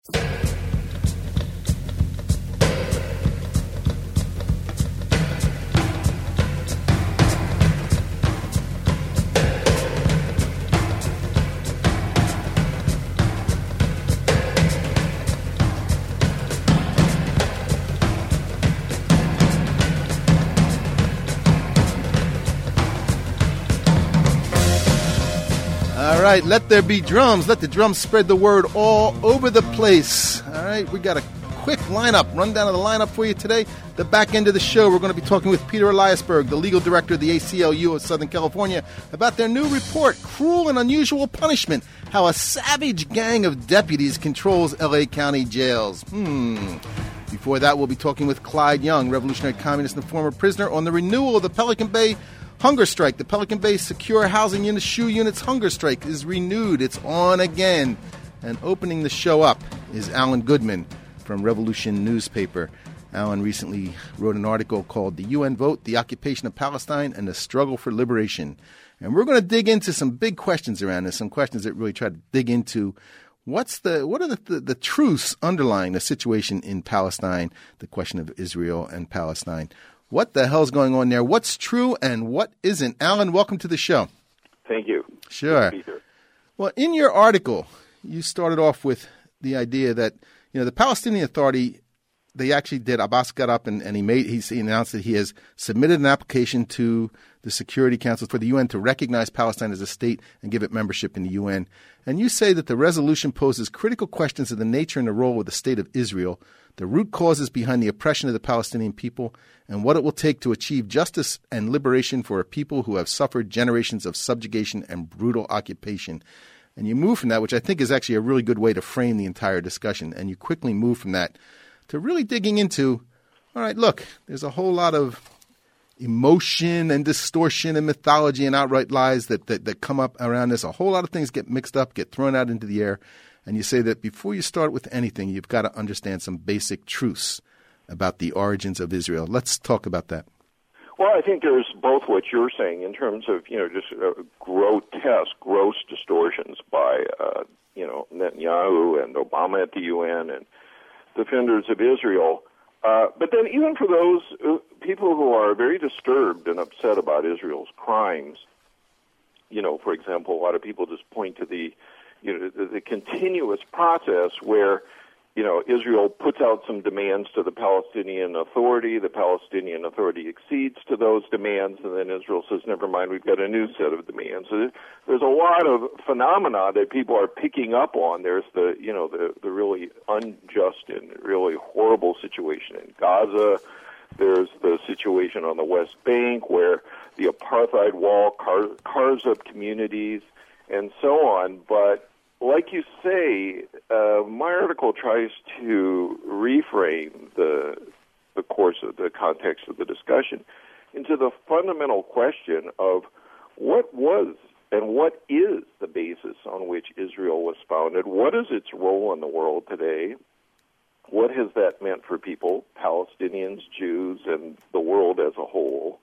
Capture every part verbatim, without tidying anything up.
All right, let there be drums. Let the drums spread the word all over the place. All right, we got a quick lineup, rundown of the lineup for you today. The back end of the show, we're going to be talking with Peter Eliasberg, the legal director of the A C L U of Southern California, about their new report, Cruel and Unusual Punishment, how a savage gang of deputies controls L A County jails. Hmm. Before that, we'll be talking with Clyde Young, revolutionary communist and former prisoner, on the renewal of the Pelican Bay hunger strike. The Pelican Bay Secure Housing Unit, S H U Unit's hunger strike is renewed. It's on again. And opening the show up is Alan Goodman from Revolution Newspaper. Alan recently wrote an article called The U N Vote, the Occupation of Palestine, and the Struggle for Liberation. And we're going to dig into some big questions around this, some questions that really try to dig into what's the what are the, the, the truths underlying the situation in Palestine, the question of Israel and Palestine. What the hell's going on there? What's true and what isn't? Alan, welcome to the show. Thank you. Sure. Well, in your article, you started off with the idea that, you know, the Palestinian Authority, they actually did. Abbas got up and, and he made he announced that he has submitted an application to the Security Council for the U N to recognize Palestine as a state and give it membership in the U N. And you say that the resolution poses critical questions of the nature and the role of the state of Israel, the root causes behind the oppression of the Palestinian people, and what it will take to achieve justice and liberation for a people who have suffered generations of subjugation and brutal occupation. And you move from that, which I think is actually a really good way to frame the entire discussion, and you quickly move from that to really digging into, all right, look, there's a whole lot of emotion and distortion and mythology and outright lies that, that, that come up around this. A whole lot of things get mixed up, get thrown out into the air. And you say that before you start with anything, you've got to understand some basic truths about the origins of Israel. Let's talk about that. Well, I think there's both what you're saying in terms of, you know, just uh, grotesque, gross distortions by, uh, you know, Netanyahu and Obama at the U N and defenders of Israel. Uh, but then even for those uh, people who are very disturbed and upset about Israel's crimes, you know, for example, a lot of people just point to the You know, the, the continuous process where, you know, Israel puts out some demands to the Palestinian Authority, the Palestinian Authority accedes to those demands, and then Israel says, never mind, we've got a new set of demands. So there's a lot of phenomena that people are picking up on. There's the, you know, the, the really unjust and really horrible situation in Gaza. There's the situation on the West Bank where the apartheid wall car, carves up communities and so on. But like you say, uh, my article tries to reframe the the course of the context of the discussion into the fundamental question of what was and what is the basis on which Israel was founded? What is its role in the world today? What has that meant for people, Palestinians, Jews, and the world as a whole?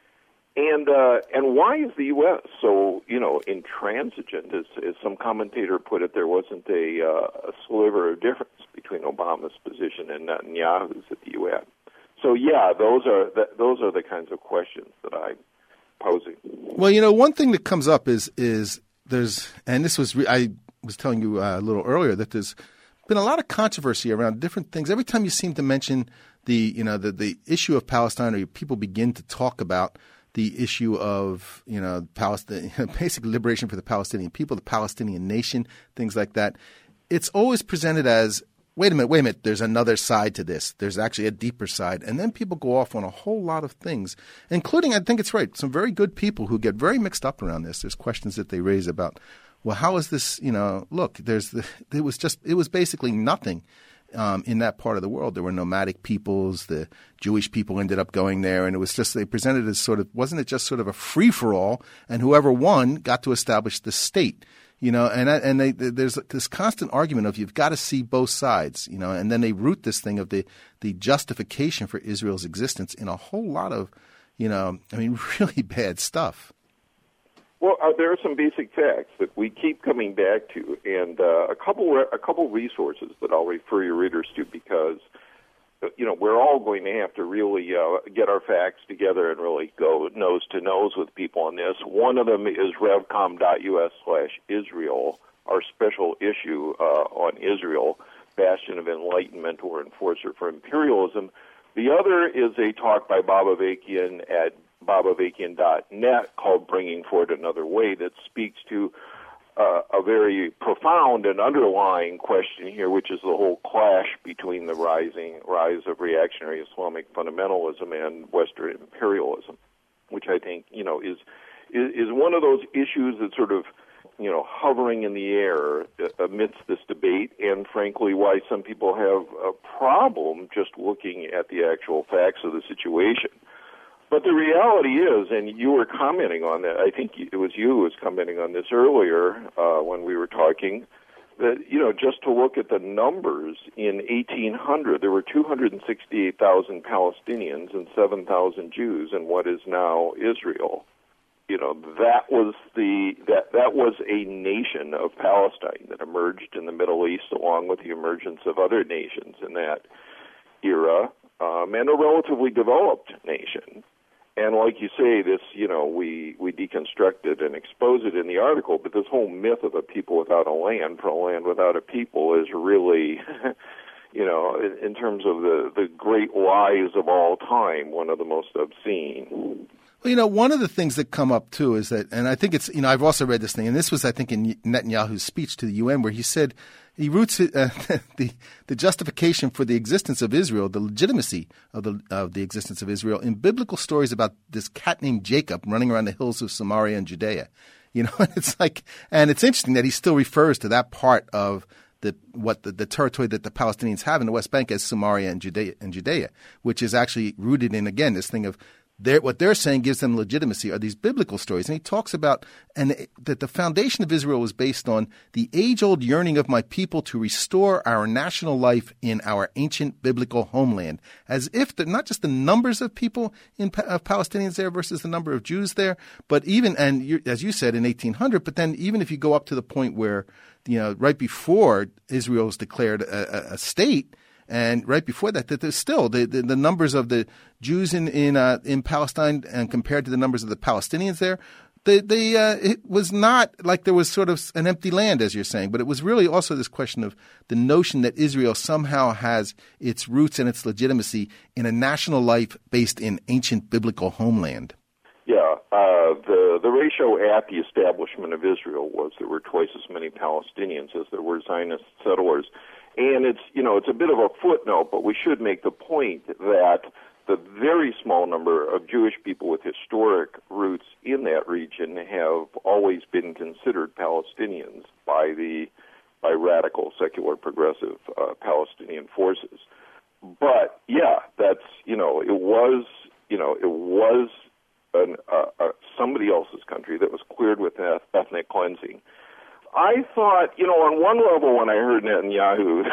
And uh, and why is the U S so, you know, intransigent? As, as some commentator put it, there wasn't a, uh, a sliver of difference between Obama's position and Netanyahu's at the U N. So, yeah, those are the, those are the kinds of questions that I'm posing. Well, you know, one thing that comes up is is there's, and this was, re- I was telling you uh, a little earlier, that there's been a lot of controversy around different things. Every time you seem to mention the, you know, the, the issue of Palestine, or people begin to talk about the issue of, you know, Palestine, basic liberation for the Palestinian people, the Palestinian nation, things like that. It's always presented as, wait a minute, wait a minute, there's another side to this. There's actually a deeper side. And then people go off on a whole lot of things, including, I think it's right, some very good people who get very mixed up around this. There's questions that they raise about, well, how is this, you know, look, there's the, it was just, it was basically nothing. Um, in that part of the world, there were nomadic peoples. The Jewish people ended up going there, and it was just, they presented it as sort of, wasn't it just sort of a free for all? And whoever won got to establish the state, you know. And and they, there's this constant argument of you've got to see both sides, you know. And then they root this thing of the the justification for Israel's existence in a whole lot of, you know, I mean, really bad stuff. Well, uh, there are some basic facts that we keep coming back to, and uh, a couple a couple resources that I'll refer your readers to because, you know, we're all going to have to really uh, get our facts together and really go nose to nose with people on this. One of them is revcom.us slash Israel, our special issue uh, on Israel, bastion of enlightenment or enforcer for imperialism. The other is a talk by Bob Avakian at bob avakian dot net called Bringing Forward Another Way that speaks to uh, a very profound and underlying question here, which is the whole clash between the rising rise of reactionary Islamic fundamentalism and Western imperialism, which I think, you know, is is, is one of those issues that's sort of, you know, hovering in the air amidst this debate, and frankly, why some people have a problem just looking at the actual facts of the situation. But the reality is, and you were commenting on that, I think it was you who was commenting on this earlier uh, when we were talking, that, you know, just to look at the numbers, in eighteen hundred, there were two hundred sixty-eight thousand Palestinians and seven thousand Jews in what is now Israel. You know, that was the that that was a nation of Palestine that emerged in the Middle East along with the emergence of other nations in that era, um, and a relatively developed nation. And like you say, this, you know, we, we deconstruct it and expose it in the article, but this whole myth of a people without a land, for a land without a people, is really, you know, in, in terms of the, the great lies of all time, one of the most obscene. Well, you know, one of the things that come up, too, is that, and I think it's, you know, I've also read this thing, and this was, I think, in Netanyahu's speech to the U N, where he said he roots it, uh, the the justification for the existence of Israel, the legitimacy of the of the existence of Israel, in biblical stories about this cat named Jacob running around the hills of Samaria and Judea. You know, it's like, and it's interesting that he still refers to that part of the what the, the territory that the Palestinians have in the West Bank as Samaria and Judea, and Judea, which is actually rooted in, again, this thing of They're, what they're saying gives them legitimacy are these biblical stories. And he talks about and that the foundation of Israel was based on the age-old yearning of my people to restore our national life in our ancient biblical homeland, as if the, not just the numbers of people in of Palestinians there versus the number of Jews there, but even, and you, as you said, in eighteen hundred, but then even if you go up to the point where, you know, right before Israel was declared a, a, a state, and right before that, that there's still the, the, the numbers of the Jews in in, uh, in Palestine, and compared to the numbers of the Palestinians there, the the uh, it was not like there was sort of an empty land, as you're saying, but it was really also this question of the notion that Israel somehow has its roots and its legitimacy in a national life based in ancient biblical homeland. Yeah, uh, the the ratio at the establishment of Israel was there were twice as many Palestinians as there were Zionist settlers. And it's, you know, it's a bit of a footnote, but we should make the point that the very small number of Jewish people with historic roots in that region have always been considered Palestinians by the by radical, secular, progressive uh, Palestinian forces. But yeah, that's, you know, it was, you know, it was an, uh, uh, somebody else's country that was cleared with ethnic cleansing. I thought, you know, on one level, when I heard Netanyahu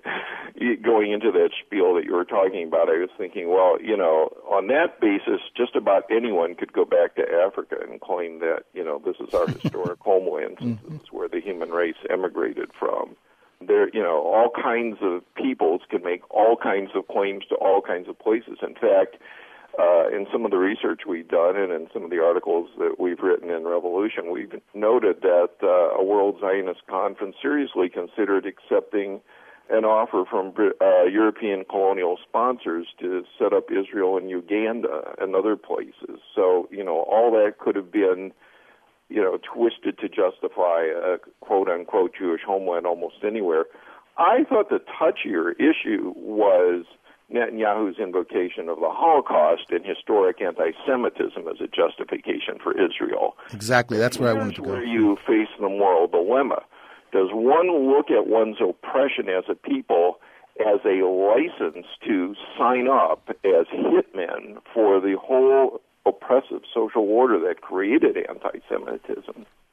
going into that spiel that you were talking about, I was thinking, well, you know, on that basis, just about anyone could go back to Africa and claim that, you know, this is our historic homeland, since this is where the human race emigrated from. There, you know, all kinds of peoples can make all kinds of claims to all kinds of places. In fact, Uh, in some of the research we've done and in some of the articles that we've written in Revolution, we've noted that uh, a World Zionist Conference seriously considered accepting an offer from uh, European colonial sponsors to set up Israel and Uganda and other places. So, you know, all that could have been, you know, twisted to justify a quote-unquote Jewish homeland almost anywhere. I thought the touchier issue was Netanyahu's invocation of the Holocaust and historic anti-Semitism as a justification for Israel. Exactly. That's where Here's I wanted to go. where you face the moral dilemma. Does one look at one's oppression as a people as a license to sign up as hitmen for the whole oppressive social order that created anti-Semitism?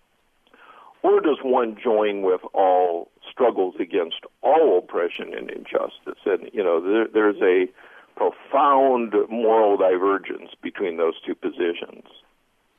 Or does one join with all struggles against all oppression and injustice? And, you know, there, there's a profound moral divergence between those two positions.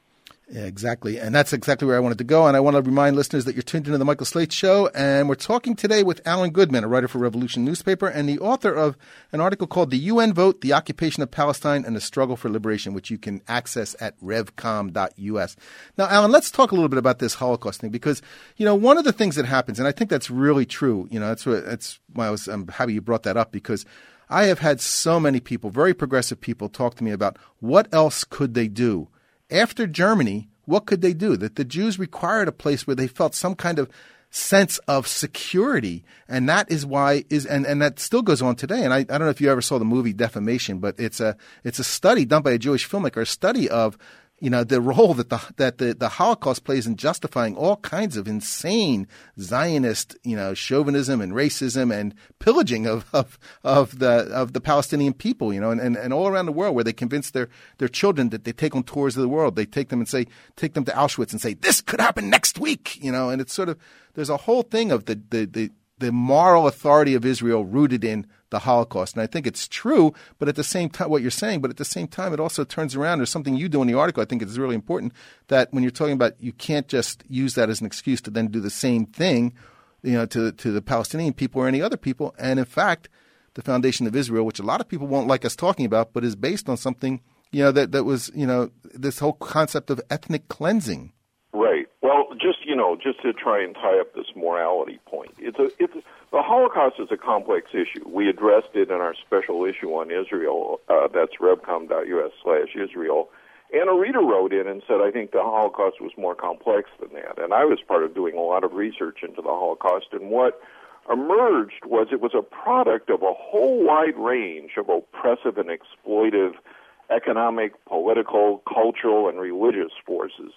Yeah, exactly. And that's exactly where I wanted to go. And I want to remind listeners that you're tuned into the Michael Slate Show. And we're talking today with Alan Goodman, a writer for Revolution newspaper and the author of an article called The U N Vote, The Occupation of Palestine and the Struggle for Liberation, which you can access at revcom dot u s. Now, Alan, let's talk a little bit about this Holocaust thing, because, you know, one of the things that happens, and I think that's really true, you know, that's what, that's why I was, I'm happy you brought that up, because I have had so many people, very progressive people, talk to me about what else could they do. After Germany, what could they do? That the Jews required a place where they felt some kind of sense of security. And that is why is and, and that still goes on today. And I, I don't know if you ever saw the movie Defamation, but it's a it's a study done by a Jewish filmmaker, a study of you know, the role that the that the, the Holocaust plays in justifying all kinds of insane Zionist, you know, chauvinism and racism and pillaging of of, of the of the Palestinian people, you know, and, and, and all around the world, where they convince their, their children that they take on tours of the world. They take them and say, take them to Auschwitz and say, this could happen next week, you know, and it's sort of, there's a whole thing of the the the, the moral authority of Israel rooted in the Holocaust. And I think it's true, but at the same time, what you're saying, but at the same time, it also turns around. There's something you do in the article I think is really important, that when you're talking about, you can't just use that as an excuse to then do the same thing, you know, to, to the Palestinian people or any other people. And in fact, the foundation of Israel, which a lot of people won't like us talking about, but is based on something, you know, that, that was, you know, this whole concept of ethnic cleansing. Right. Well, just, you know, just to try and tie up this morality point, it's a, it's a, the Holocaust is a complex issue. We addressed it in our special issue on Israel. Uh, that's revcom dot u s slash Israel. And a reader wrote in and said, I think the Holocaust was more complex than that. And I was part of doing a lot of research into the Holocaust. And what emerged was it was a product of a whole wide range of oppressive and exploitive economic, political, cultural, and religious forces,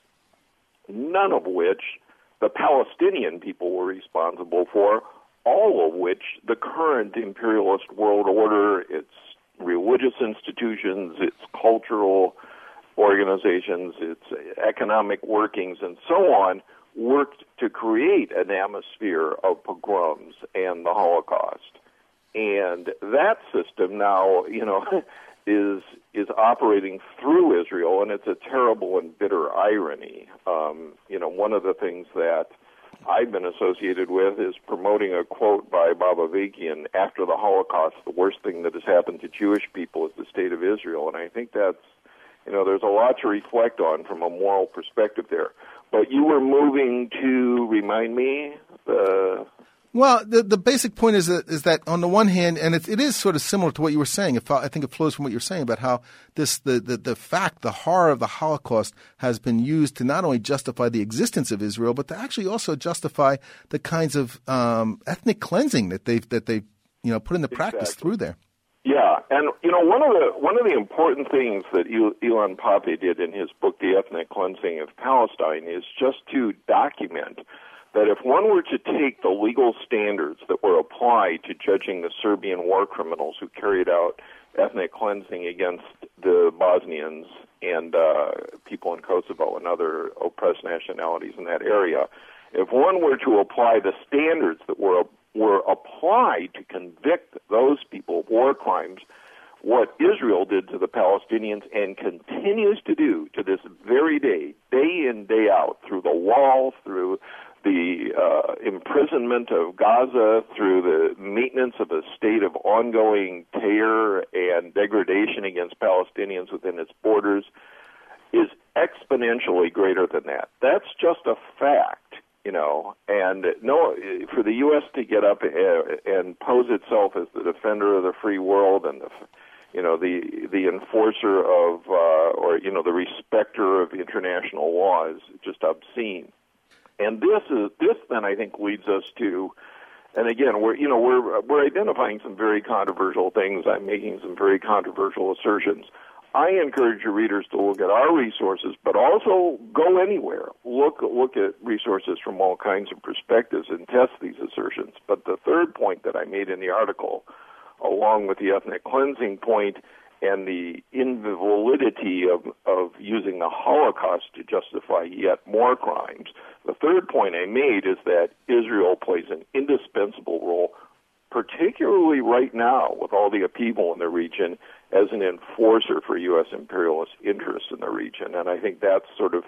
none of which the Palestinian people were responsible for, all of which the current imperialist world order, its religious institutions, its cultural organizations, its economic workings, and so on, worked to create an atmosphere of pogroms and the Holocaust. And that system now, you know, is is operating through Israel, and it's a terrible and bitter irony. Um, you know, one of the things that I've been associated with is promoting a quote by Baba Avakian, after the Holocaust, the worst thing that has happened to Jewish people is the state of Israel. And I think that's, you know, there's a lot to reflect on from a moral perspective there. But you were moving to remind me the... Well, the the basic point is that, is that on the one hand, and it, it is sort of similar to what you were saying. If, I think it flows from what you're saying about how this the, the, the fact, the horror of the Holocaust has been used to not only justify the existence of Israel, but to actually also justify the kinds of um, ethnic cleansing that they've that they've you know put into practice exactly. through there. Yeah, and you know one of the one of the important things that Ilan Pappé did in his book, The Ethnic Cleansing of Palestine, is just to document that if one were to take the legal standards that were applied to judging the Serbian war criminals who carried out ethnic cleansing against the Bosnians and uh, people in Kosovo and other oppressed nationalities in that area, if one were to apply the standards that were were applied to convict those people of war crimes, what Israel did to the Palestinians and continues to do to this very day, day in, day out, through the wall, through the uh, imprisonment of Gaza, through the maintenance of a state of ongoing terror and degradation against Palestinians within its borders, is exponentially greater than that. That's just a fact, you know. And no, for the U S to get up and pose itself as the defender of the free world and the, you know, the the enforcer of, uh, or you know, the respecter of international law is just obscene. And this is this then I think leads us to, and again we're you know we're we're identifying some very controversial things. I'm making some very controversial assertions. I encourage your readers to look at our resources, but also go anywhere. Look look at resources from all kinds of perspectives and test these assertions. But the third point that I made in the article, along with the ethnic cleansing point and the invalidity of, of using the Holocaust to justify yet more crimes, the third point I made is that Israel plays an indispensable role, particularly right now with all the upheaval in the region, as an enforcer for U S imperialist interests in the region. And I think that's sort of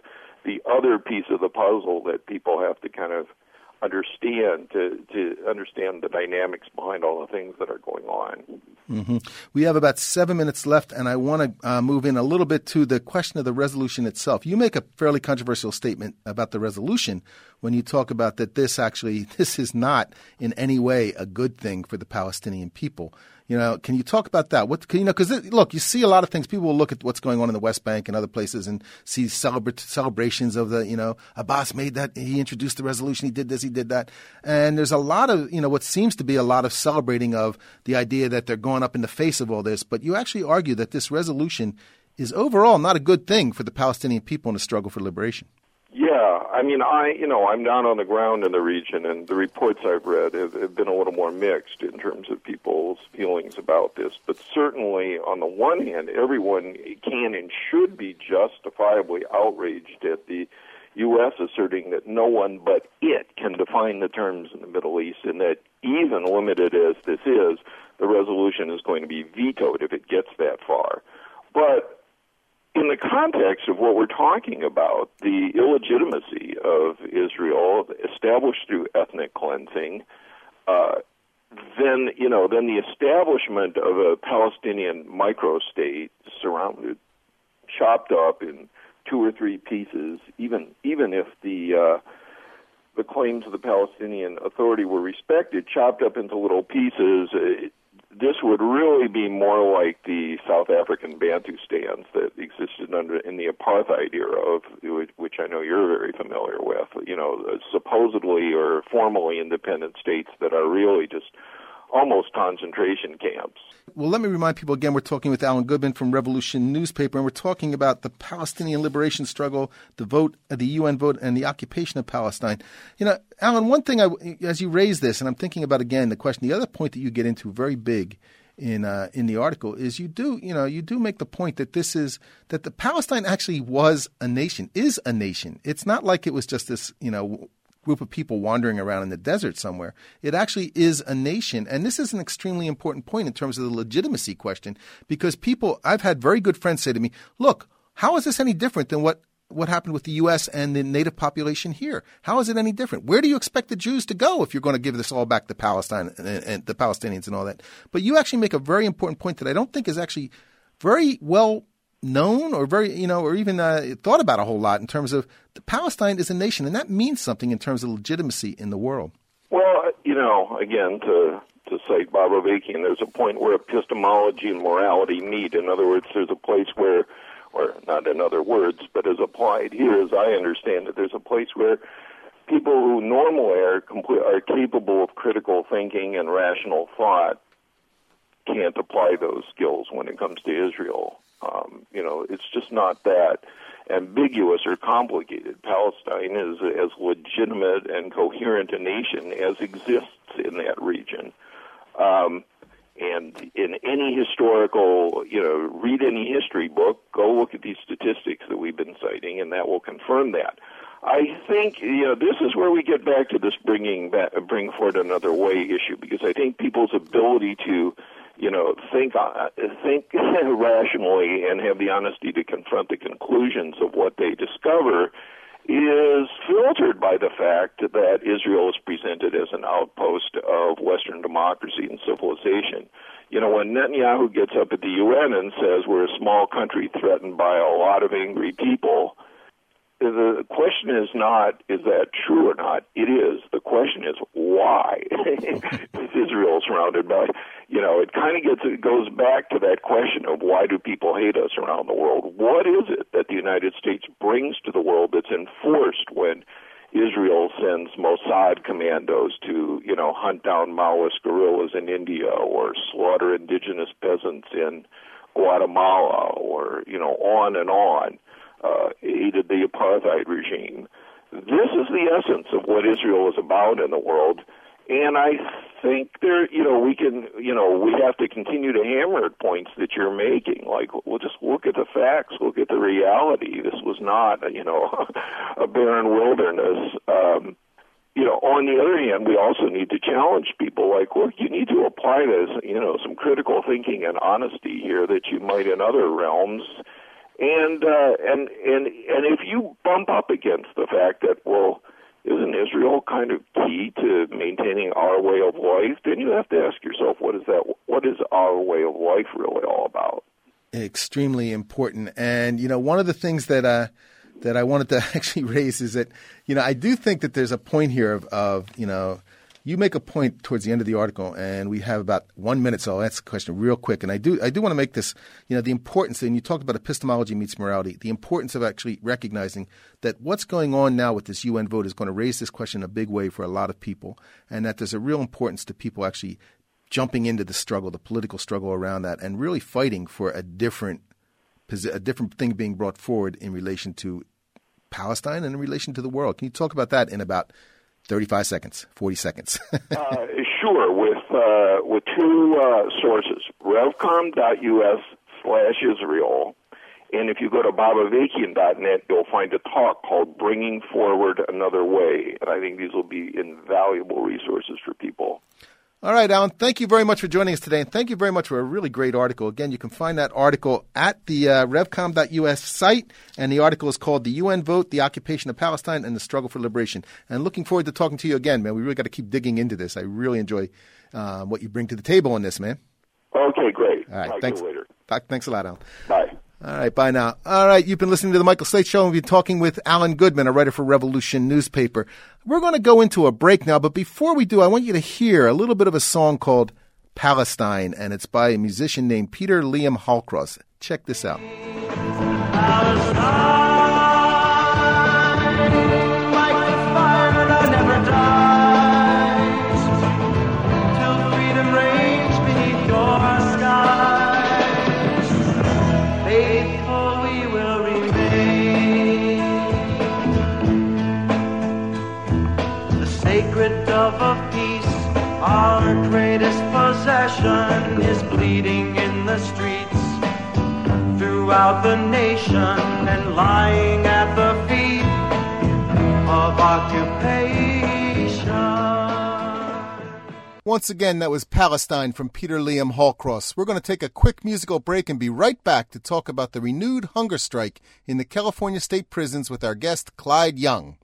the other piece of the puzzle that people have to kind of understand to, to understand the dynamics behind all the things that are going on. Mm-hmm. We have about seven minutes left, and I want to uh, move in a little bit to the question of the resolution itself. You make a fairly controversial statement about the resolution when you talk about that this actually, this is not in any way a good thing for the Palestinian people. You know, can you talk about that? What can you know? Because look, you see a lot of things. People will look at what's going on in the West Bank and other places and see celebra- celebrations of the, you know, Abbas made that, he introduced the resolution, he did this, he did that, and there's a lot of, you know, what seems to be a lot of celebrating of the idea that they're going up in the face of all this. But you actually argue that this resolution is overall not a good thing for the Palestinian people in the struggle for liberation. Yeah, I mean, I, you know, I'm down on the ground in the region, and the reports I've read have, have been a little more mixed in terms of people's feelings about this. But certainly, on the one hand, everyone can and should be justifiably outraged at the U S asserting that no one but it can define the terms in the Middle East, and that even limited as this is, the resolution is going to be vetoed if it gets that far. But in the context of what we're talking about, the illegitimacy of Israel established through ethnic cleansing, uh, then, you know, then the establishment of a Palestinian microstate surrounded, chopped up in two or three pieces, even even if the uh, the claims of the Palestinian Authority were respected, chopped up into little pieces. It, This would really be more like the South African Bantustans that existed under in the apartheid era, of which I know you're very familiar with. You know, supposedly or formally independent states that are really just almost concentration camps. Well, let me remind people again, we're talking with Alan Goodman from Revolution Newspaper, and we're talking about the Palestinian liberation struggle, the vote, the U N vote, and the occupation of Palestine. You know, Alan, one thing, I, as you raise this, and I'm thinking about, again, the question, the other point that you get into very big in uh, in the article is you do, you know, you do make the point that this is, that the Palestine actually was a nation, is a nation. It's not like it was just this, you know, group of people wandering around in the desert somewhere. It actually is a nation. And this is an extremely important point in terms of the legitimacy question, because people, I've had very good friends say to me, look, how is this any different than what, what happened with the U S and the native population here? How is it any different? Where do you expect the Jews to go if you're going to give this all back to Palestine and, and the Palestinians and all that? But you actually make a very important point that I don't think is actually very well known or very, you know, or even uh, thought about a whole lot in terms of the Palestine is a nation, and that means something in terms of legitimacy in the world. Well, you know, again, to to cite Bob Avakian, there's a point where epistemology and morality meet. In other words, there's a place where, or not in other words, but as applied here, as I understand it, there's a place where people who normally are complete, are capable of critical thinking and rational thought can't apply those skills when it comes to Israel. Um, you know, it's just not that ambiguous or complicated. Palestine is as legitimate and coherent a nation as exists in that region. Um, and in any historical, you know, read any history book, go look at these statistics that we've been citing, and that will confirm that. I think, you know, this is where we get back to this bringing back, bring forward another way issue, because I think people's ability to, you know, think uh, think rationally and have the honesty to confront the conclusions of what they discover is filtered by the fact that Israel is presented as an outpost of Western democracy and civilization. You know, when Netanyahu gets up at the U N and says we're a small country threatened by a lot of angry people, the question is not, is that true or not? It is. The question is, why is Israel surrounded by, you know, it kind of gets, it goes back to that question of why do people hate us around the world? What is it that the United States brings to the world that's enforced when Israel sends Mossad commandos to, you know, hunt down Maoist guerrillas in India or slaughter indigenous peasants in Guatemala or, you know, on and on? Uh, aided the apartheid regime. This is the essence of what Israel is about in the world, and I think there, you know, we can, you know, we have to continue to hammer at points that you're making. Like, well, just look at the facts, look at the reality. This was not, you know, a barren wilderness. Um, you know, on the other hand, we also need to challenge people. Like, look, you need to apply this, you know, some critical thinking and honesty here that you might in other realms. And uh, and and and if you bump up against the fact that, well, isn't Israel kind of key to maintaining our way of life? Then you have to ask yourself, what is that? What is our way of life really all about? Extremely important. And you know, one of the things that uh, that I wanted to actually raise is that, you know, I do think that there's a point here of, of you know. You make a point towards the end of the article, and we have about one minute, so I'll answer the question real quick. And I do I do want to make this, you know, the importance, and you talked about epistemology meets morality, the importance of actually recognizing that what's going on now with this U N vote is going to raise this question in a big way for a lot of people, and that there's a real importance to people actually jumping into the struggle, the political struggle around that, and really fighting for a different, a different thing being brought forward in relation to Palestine and in relation to the world. Can you talk about that in about thirty-five seconds, forty seconds. uh, sure, with uh, with two uh, sources, revcom.us slash Israel, and if you go to bobavakian dot net, you'll find a talk called Bringing Forward Another Way, and I think these will be invaluable resources for people. All right, Alan, thank you very much for joining us today, and thank you very much for a really great article. Again, you can find that article at the uh, revcom dot U S site, and the article is called The U N Vote, the Occupation of Palestine, and the Struggle for Liberation. And looking forward to talking to you again, man. We really got to keep digging into this. I really enjoy uh, what you bring to the table on this, man. Okay, great. All right, Talk thanks. to you later. Thanks a lot, Alan. Bye. All right, bye now. All right, you've been listening to The Michael Slate Show, and we've been talking with Alan Goodman, a writer for Revolution newspaper. We're going to go into a break now, but before we do, I want you to hear a little bit of a song called Palestine, and it's by a musician named Peter Liam Hallcross. Check this out. Palestine, like the fire that never dies, till freedom reigns beneath your skies. Faithful we will remain. The sacred dove of peace, our greatest possession, is bleeding in the streets throughout the nation and lying at the feet of occupation. Once again, that was Palestine from Peter Liam Hallcross. We're going to take a quick musical break and be right back to talk about the renewed hunger strike in the California state prisons with our guest, Clyde Young.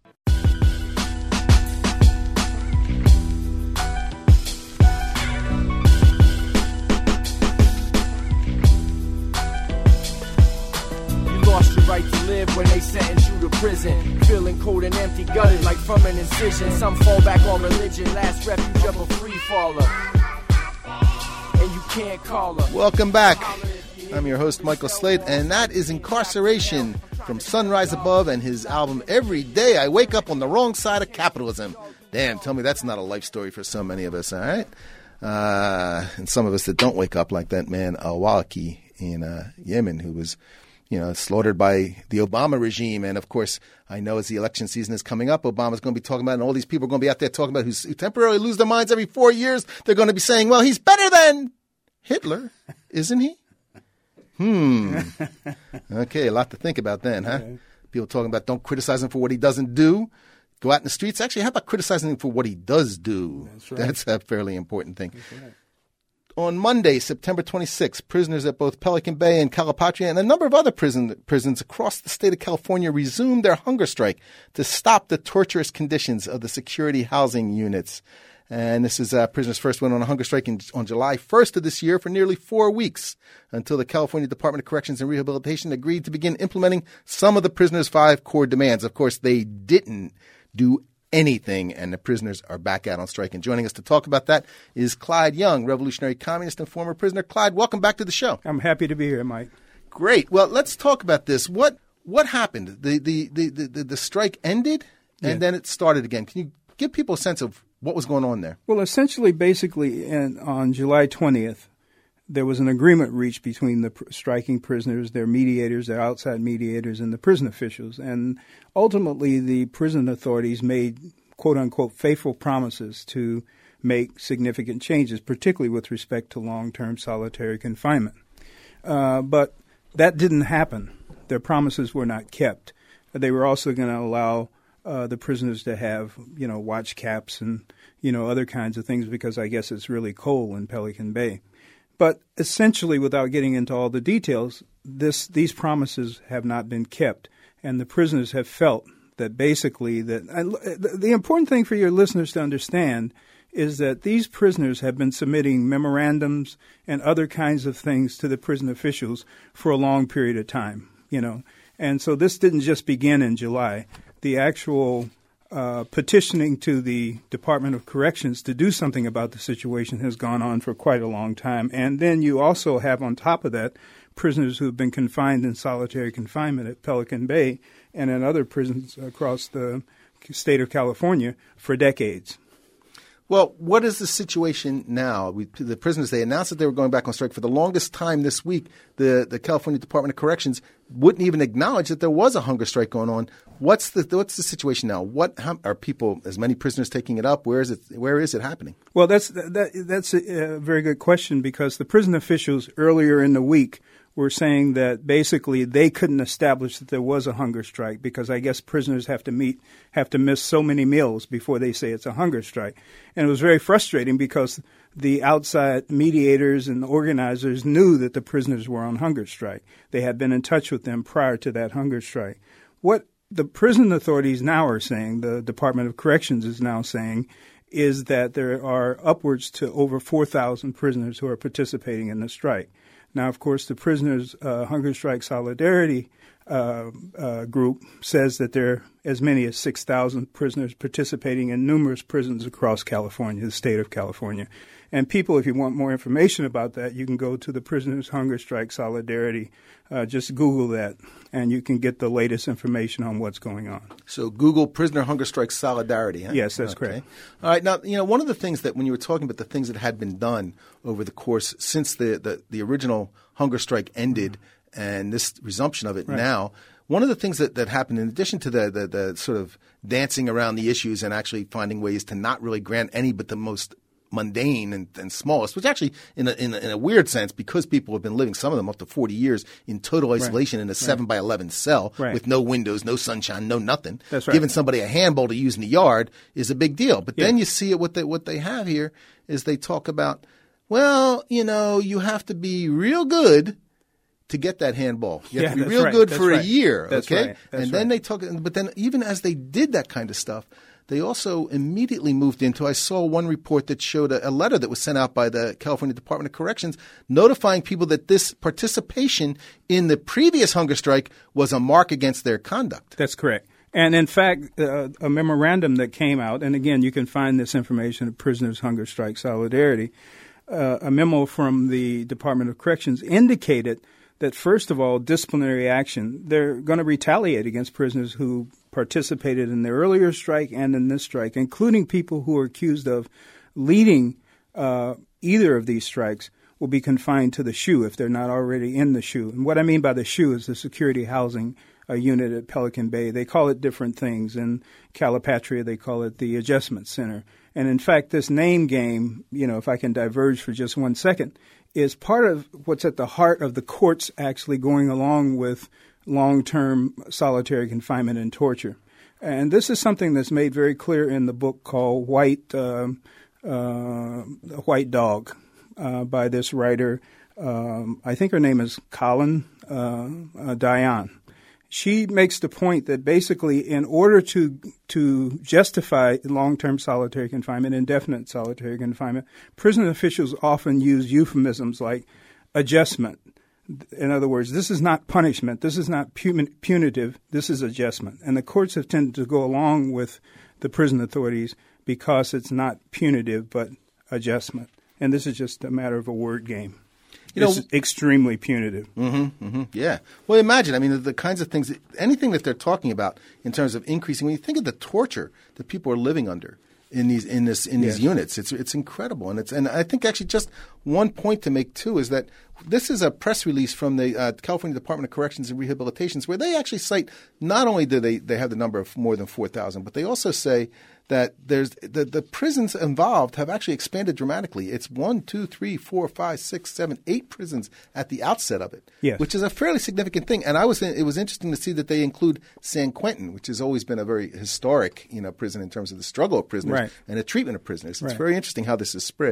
Lost your right to live when they sentence you to prison. Feeling cold and empty, gutted like from an incision. Some fall back on religion, last refuge of a free faller. And you can't call her. Welcome back. I'm your host, Michael Slate, and that is Incarceration from Sunrise Above and his album Every Day I Wake Up on the Wrong Side of Capitalism. Damn, tell me that's not a life story for so many of us, all right? Uh, and some of us that don't wake up like that man Al-Awlaki in uh, Yemen, who was, you know, slaughtered by the Obama regime. And, of course, I know as the election season is coming up, Obama's going to be talking about, and all these people are going to be out there talking about who's, who temporarily lose their minds every four years. They're going to be saying, well, he's better than Hitler, isn't he? Hmm. Okay, a lot to think about then, huh? Okay. People talking about don't criticize him for what he doesn't do. Go out in the streets. Actually, how about criticizing him for what he does do? That's right. That's a fairly important thing. That's right. On Monday, September twenty-sixth, prisoners at both Pelican Bay and Calipatria and a number of other prison, prisons across the state of California resumed their hunger strike to stop the torturous conditions of the security housing units. And this is uh, prisoners first went on a hunger strike in, on July first of this year for nearly four weeks until the California Department of Corrections and Rehabilitation agreed to begin implementing some of the prisoners' five core demands. Of course, they didn't do anything, and the prisoners are back out on strike. And joining us to talk about that is Clyde Young, revolutionary communist and former prisoner. Clyde, welcome back to the show. I'm happy to be here, Mike. Great. Well, let's talk about this. What what happened? The the the the, the strike ended, and yeah. then it started again. Can you give people a sense of what was going on there? Well, essentially, basically, in, on July twentieth, there was an agreement reached between the pr- striking prisoners, their mediators, their outside mediators, and the prison officials. And ultimately, the prison authorities made, quote-unquote, faithful promises to make significant changes, particularly with respect to long-term solitary confinement. Uh, but that didn't happen. Their promises were not kept. They were also going to allow uh, the prisoners to have, you know, watch caps and, you know, other kinds of things because I guess it's really cold in Pelican Bay. But essentially, without getting into all the details, this these promises have not been kept, and the prisoners have felt that basically that uh, the important thing for your listeners to understand is that these prisoners have been submitting memorandums and other kinds of things to the prison officials for a long period of time, you know. And so this didn't just begin in July. The actual uh, petitioning to the Department of Corrections to do something about the situation has gone on for quite a long time. And then you also have on top of that prisoners who have been confined in solitary confinement at Pelican Bay and in other prisons across the state of California for decades. Well, what is the situation now? We, the prisoners, they announced that they were going back on strike. For the longest time this week, the, the California Department of Corrections wouldn't even acknowledge that there was a hunger strike going on. What's the what's the situation now? What how, are people, as many prisoners taking it up? Where is it? Where is it happening? Well, that's that, that's a, a very good question, because the prison officials earlier in the week were saying that basically they couldn't establish that there was a hunger strike, because I guess prisoners have to meet, have to miss so many meals before they say it's a hunger strike. And it was very frustrating because the outside mediators and organizers knew that the prisoners were on hunger strike. They had been in touch with them prior to that hunger strike. What the prison authorities now are saying, the Department of Corrections is now saying, is that there are upwards to over four thousand prisoners who are participating in the strike. Now, of course, the Prisoners' uh, Hunger Strike Solidarity uh, uh, group says that there are as many as six thousand prisoners participating in numerous prisons across California, the state of California. And people, if you want more information about that, you can go to the Prisoners' Hunger Strike Solidarity. Uh, just Google that, and you can get the latest information on what's going on. So Google Prisoner Hunger Strike Solidarity, huh? Yes, that's okay. correct. All right. Now, you know, one of the things that when you were talking about the things that had been done over the course since the, the, the original hunger strike ended mm-hmm. and this resumption of it right. now, one of the things that, that happened, in addition to the, the, the sort of dancing around the issues and actually finding ways to not really grant any but the most mundane and, and smallest, which actually in a, in, a, in a weird sense, because people have been living, some of them up to forty years in total isolation right. in a seven right. by eleven cell right. with no windows, no sunshine, no nothing. That's right. Giving somebody a handball to use in the yard is a big deal. But yeah. then you see it, what they, what they have here is they talk about, well, you know, you have to be real good to get that handball. You have yeah, to be real right. good that's for right. a year, that's okay? Right. That's and then right. they talk, but then even as they did that kind of stuff, they also immediately moved into, I saw one report that showed a, a letter that was sent out by the California Department of Corrections notifying people that this participation in the previous hunger strike was a mark against their conduct. That's correct. And in fact, uh, a memorandum that came out, and again, you can find this information at Prisoners' Hunger Strike Solidarity, uh, a memo from the Department of Corrections indicated that, first of all, disciplinary action, they're going to retaliate against prisoners who participated in the earlier strike and in this strike, including people who are accused of leading uh, either of these strikes, will be confined to the S H U if they're not already in the S H U. And what I mean by the S H U is the Security Housing uh, Unit at Pelican Bay. They call it different things. In Calipatria, they call it the Adjustment Center. And in fact, this name game, you know, if I can diverge for just one second, is part of what's at the heart of the courts actually going along with long-term solitary confinement and torture. And this is something that's made very clear in the book called White uh, uh, White Dog uh, by this writer. Um, I think her name is Colin uh, uh, Diane. She makes the point that basically in order to to justify long-term solitary confinement, indefinite solitary confinement, prison officials often use euphemisms like adjustment. In other words, this is not punishment. This is not punitive. This is adjustment. And the courts have tended to go along with the prison authorities because it's not punitive but adjustment. And this is just a matter of a word game. You know, it's extremely punitive. Mm-hmm, mm-hmm, yeah. Well, imagine, I mean, the, the kinds of things, anything that they're talking about in terms of increasing, when you think of the torture that people are living under in these in this in these yes. units, it's it's incredible. And it's and I think actually just one point to make too is that this is a press release from the uh, California Department of Corrections and Rehabilitations where they actually cite not only do they they have the number of more than four thousand, but they also say that there's the, the prisons involved have actually expanded dramatically. It's one, two, three, four, five, six, seven, eight prisons at the outset of it, yes. which is a fairly significant thing. And I was it was interesting to see that they include San Quentin, which has always been a very historic, you know, prison in terms of the struggle of prisoners right. and the treatment of prisoners. It's right. very interesting how this is spread.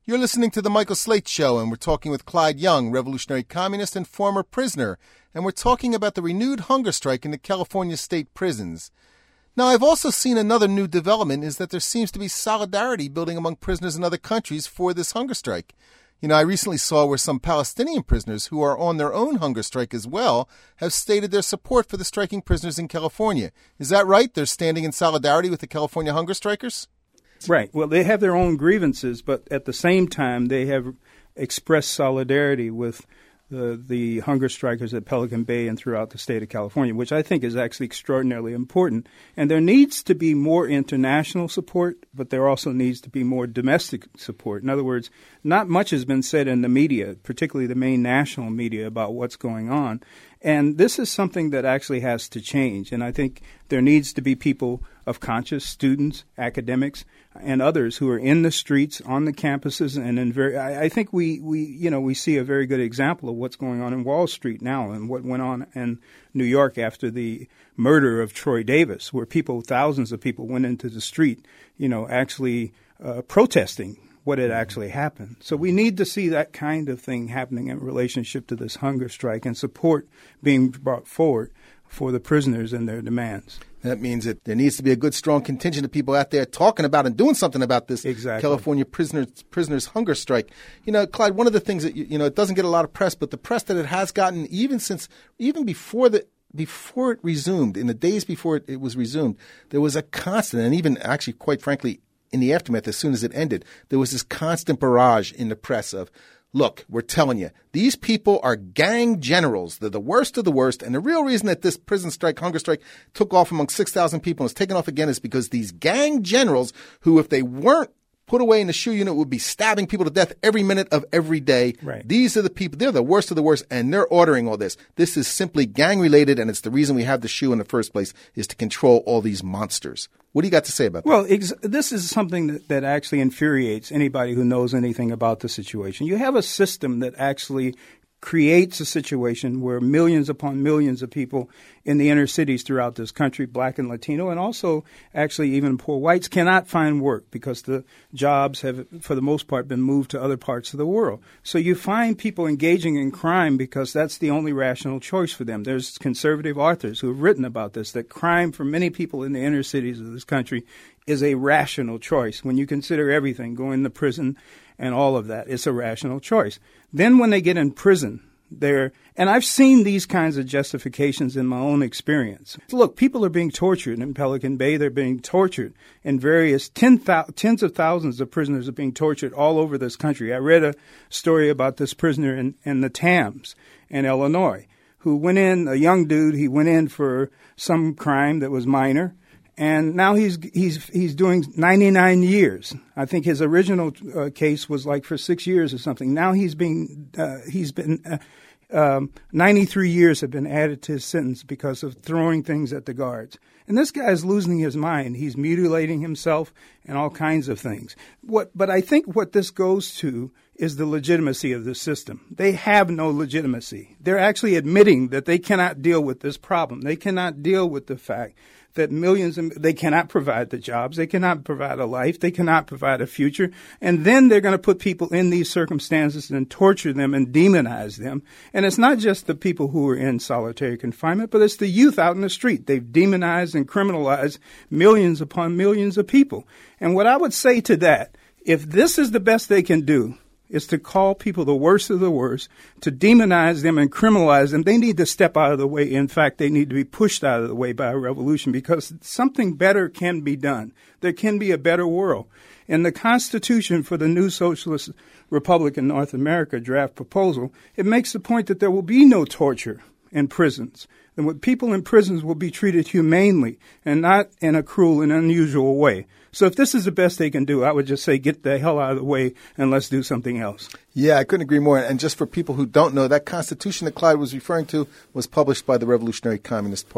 You're listening to The Michael Slate Show, and we're talking with Clyde Young, revolutionary communist and former prisoner, and we're talking about the renewed hunger strike in the California state prisons. Now, I've also seen another new development is that there seems to be solidarity building among prisoners in other countries for this hunger strike. You know, I recently saw where some Palestinian prisoners who are on their own hunger strike as well have stated their support for the striking prisoners in California. Is that right? They're standing in solidarity with the California hunger strikers? Right. Well, they have their own grievances, but at the same time, they have expressed solidarity with the, the hunger strikers at Pelican Bay and throughout the state of California, which I think is actually extraordinarily important. And there needs to be more international support, but there also needs to be more domestic support. In other words, not much has been said in the media, particularly the main national media, about what's going on. And this is something that actually has to change. And I think there needs to be people of conscience, students, academics, and others who are in the streets, on the campuses, and in very. I, I think we, we, you know, we see a very good example of what's going on in Wall Street now, and what went on in New York after the murder of Troy Davis, where people, thousands of people, went into the street, you know, actually uh, protesting what had actually happened. So we need to see that kind of thing happening in relationship to this hunger strike, and support being brought forward for the prisoners and their demands. That means that there needs to be a good, strong contingent of people out there talking about and doing something about this exactly. California prisoners prisoners hunger strike. You know, Clyde, one of the things that, you, you know, it doesn't get a lot of press, but the press that it has gotten, even since, even before the before it resumed, in the days before it, it was resumed, there was a constant, and even actually, quite frankly, in the aftermath, as soon as it ended, there was this constant barrage in the press of, look, we're telling you, these people are gang generals. They're the worst of the worst. And the real reason that this prison strike, hunger strike, took off among six thousand people and is taken off again is because these gang generals, who, if they weren't put away in the SHU unit, would be stabbing people to death every minute of every day. Right. These are the people, they're the worst of the worst, and they're ordering all this. This is simply gang-related, and it's the reason we have the SHU in the first place, is to control all these monsters. What do you got to say about that? Well, ex- this is something that, that actually infuriates anybody who knows anything about the situation. You have a system that actually creates a situation where millions upon millions of people in the inner cities throughout this country, black and Latino, and also actually even poor whites, cannot find work because the jobs have, for the most part, been moved to other parts of the world. So you find people engaging in crime because that's the only rational choice for them. There's conservative authors who have written about this, that crime for many people in the inner cities of this country is a rational choice. When you consider everything, going to prison and all of that, it's a rational choice. Then when they get in prison, they're, and I've seen these kinds of justifications in my own experience. Look, people are being tortured in Pelican Bay. They're being tortured in various, ten thou, tens of thousands of prisoners are being tortured all over this country. I read a story about this prisoner in, in the Thames in Illinois who went in, a young dude, he went in for some crime that was minor. And now he's he's he's doing ninety-nine years. I think his original uh, case was like for six years or something. Now he's being uh, he's been uh, um, ninety-three years have been added to his sentence because of throwing things at the guards. And this guy's losing his mind. He's mutilating himself and all kinds of things. What? But I think what this goes to is the legitimacy of the system. They have no legitimacy. They're actually admitting that they cannot deal with this problem. They cannot deal with the fact that millions of, they cannot provide the jobs, they cannot provide a life, they cannot provide a future, and then they're going to put people in these circumstances and torture them and demonize them. And it's not just the people who are in solitary confinement, but it's the youth out in the street. They've demonized and criminalized millions upon millions of people. And what I would say to that, if this is the best they can do, is to call people the worst of the worst, to demonize them and criminalize them. They need to step out of the way. In fact, they need to be pushed out of the way by a revolution, because something better can be done. There can be a better world. In the Constitution for the new Socialist Republic in North America draft proposal, it makes the point that there will be no torture in prisons. And people in prisons will be treated humanely and not in a cruel and unusual way. So if this is the best they can do, I would just say get the hell out of the way and let's do something else. Yeah, I couldn't agree more. And just for people who don't know, that Constitution that Clyde was referring to was published by the Revolutionary Communist Party.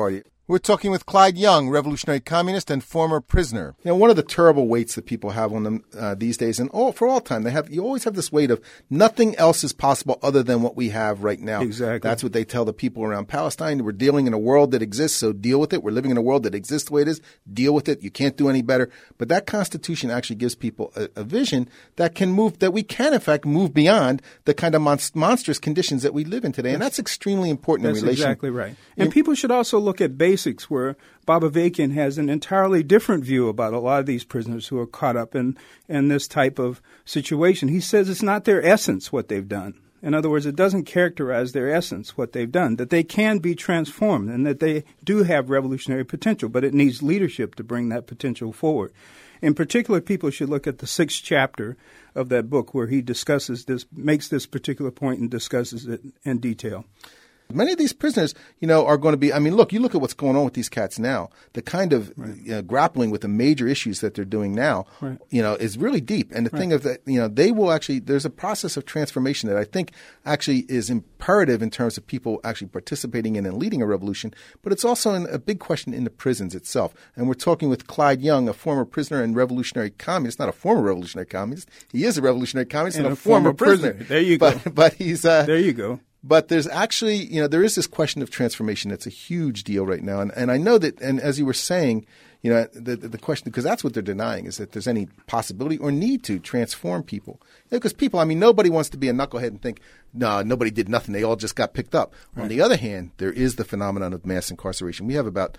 We're talking with Clyde Young, revolutionary communist and former prisoner. You know, one of the terrible weights that people have on them uh, these days, and all, for all time, they have. You always have this weight of nothing else is possible other than what we have right now. Exactly. That's what they tell the people around Palestine. We're dealing in a world that exists, so deal with it. We're living in a world that exists the way it is. Deal with it. You can't do any better. But that Constitution actually gives people a, a vision that can move, that we can, in fact, move beyond the kind of monst- monstrous conditions that we live in today. And that's extremely important That's in relation. exactly right. And people should also look at basics, where Bob Avakian has an entirely different view about a lot of these prisoners who are caught up in, in this type of situation. He says it's not their essence what they've done. In other words, it doesn't characterize their essence what they've done, that they can be transformed and that they do have revolutionary potential, but it needs leadership to bring that potential forward. In particular, people should look at the sixth chapter of that book where he discusses this, makes this particular point and discusses it in detail. Many of these prisoners, you know, are going to be, I mean, look, you look at what's going on with these cats now. The kind of right. you know, grappling with the major issues that they're doing now, right. you know, is really deep. And the right. thing of that, you know, they will actually, there's a process of transformation that I think actually is imperative in terms of people actually participating in and leading a revolution. But it's also an, a big question in the prisons itself. And we're talking with Clyde Young, a former prisoner and revolutionary communist, not a former revolutionary communist. He is a revolutionary communist and, and a, a former, former prisoner. prisoner. There you but, go. But he's, uh, there you go. But there's actually, you know, there is this question of transformation that's a huge deal right now. And, and I know that, and as you were saying, you know, the, the question, because that's what they're denying, is that there's any possibility or need to transform people. Because you know, people, I mean, nobody wants to be a knucklehead and think, no, nobody did nothing. They all just got picked up. Right. On the other hand, there is the phenomenon of mass incarceration. We have about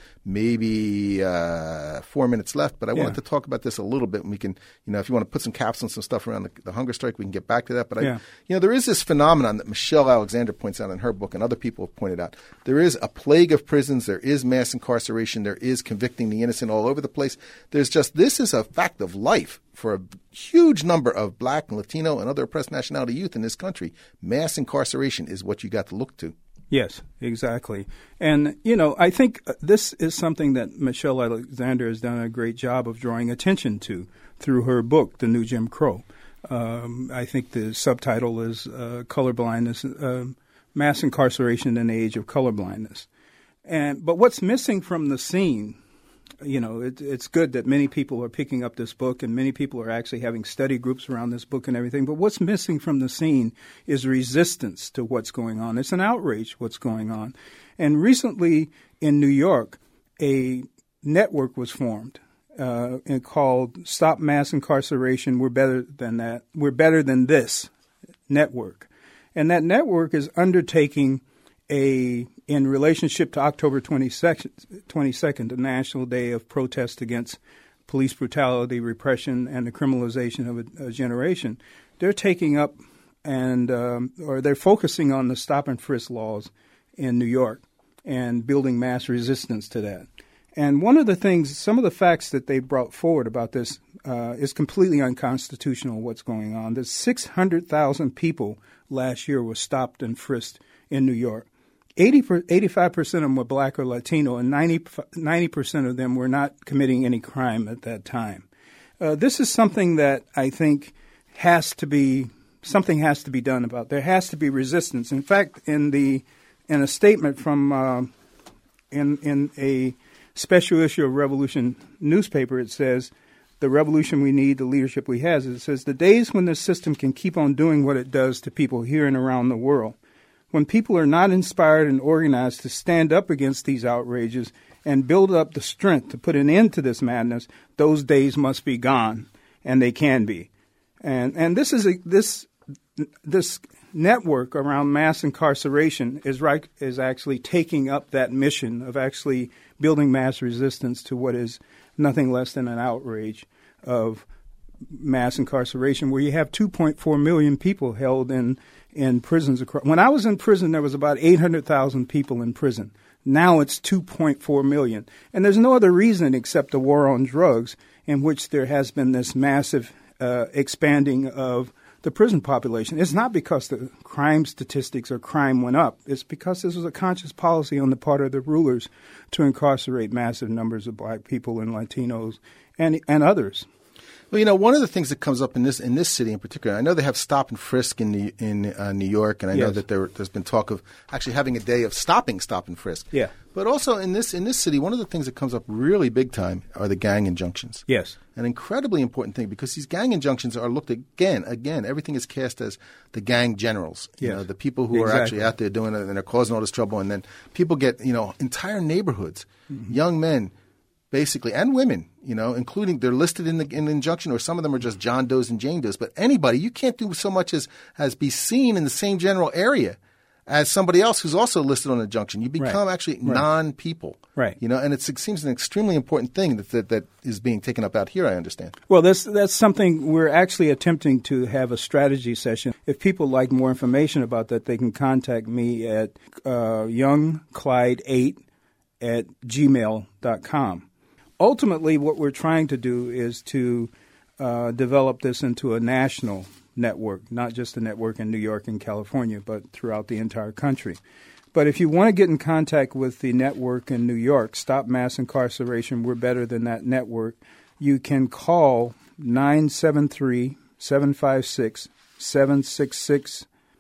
maybe uh, four minutes left, but I yeah. wanted to talk about this a little bit. And we can, you know, if you want to put some caps on some stuff around the, the hunger strike, we can get back to that. But, I, yeah. you know, there is this phenomenon that Michelle Alexander points out in her book and other people have pointed out. There is a plague of prisons. There is mass incarceration. There is convicting the innocent all over the place. There's just, this is a fact of life for a huge number of black and Latino and other oppressed nationality youth in this country. Mass incarceration is what you got to look to. Yes, exactly. And, you know, I think this is something that Michelle Alexander has done a great job of drawing attention to through her book, The New Jim Crow. Um, I think the subtitle is uh, Colorblindness, uh, Mass Incarceration in the Age of Colorblindness. And but what's missing from the scene, you know, it, it's good that many people are picking up this book and many people are actually having study groups around this book and everything. But what's missing from the scene is resistance to what's going on. It's an outrage what's going on. And recently in New York, a network was formed uh, and called Stop Mass Incarceration. We're better than that. We're better than this network. And that network is undertaking a in relationship to October twenty-second, the National Day of Protest Against Police Brutality, Repression, and the Criminalization of a, a Generation, they're taking up and um, or they're focusing on the stop and frisk laws in New York and building mass resistance to that. And one of the things, some of the facts that they brought forward about this uh, is completely unconstitutional, what's going on. There's six hundred thousand people last year were stopped and frisked in New York. eighty, eighty-five percent of them were black or Latino, and ninety, ninety percent of them were not committing any crime at that time. Uh, this is something that I think has to be, something has to be done about. There has to be resistance. In fact, in the in a statement from uh, in in a special issue of Revolution newspaper, it says, the revolution we need, the leadership we have. It says, the days when this system can keep on doing what it does to people here and around the world, when people are not inspired and organized to stand up against these outrages and build up the strength to put an end to this madness, those days must be gone, and they can be. And and this is a, this this network around mass incarceration is right is actually taking up that mission of actually building mass resistance to what is nothing less than an outrage of mass incarceration, where you have two point four million people held in in prisons across. When I was in prison, there was about eight hundred thousand people in prison. Now it's two point four million. And there's no other reason except the war on drugs, in which there has been this massive uh, expanding of the prison population. It's not because the crime statistics or crime went up. It's because this was a conscious policy on the part of the rulers to incarcerate massive numbers of black people and Latinos and and others. Well, you know, one of the things that comes up in this in this city in particular, I know they have stop and frisk in New, in uh, New York, and I know Yes. that there, there's been talk of actually having a day of stopping stop and frisk. Yeah. But also in this in this city, one of the things that comes up really big time are the gang injunctions. Yes. An incredibly important thing because these gang injunctions are looked at again, again, everything is cast as the gang generals. You Yes. know, the people who are Exactly. actually out there doing it and they're causing all this trouble. And then people get, you know, entire neighborhoods, Mm-hmm. young men, basically, and women, you know, including they're listed in the, in the injunction, or some of them are just John Does and Jane Does. But anybody, you can't do so much as, as be seen in the same general area as somebody else who's also listed on the injunction. You become Right. actually Right. non-people. Right. You know, and it's, it seems an extremely important thing that, that that is being taken up out here, I understand. Well, that's that's something we're actually attempting to have a strategy session. If people like more information about that, they can contact me at uh, young clyde eight at gmail dot com. Ultimately, what we're trying to do is to uh, develop this into a national network, not just a network in New York and California, but throughout the entire country. But if you want to get in contact with the network in New York, Stop Mass Incarceration, we're better than that network, you can call nine seven three, seven five six, seven six six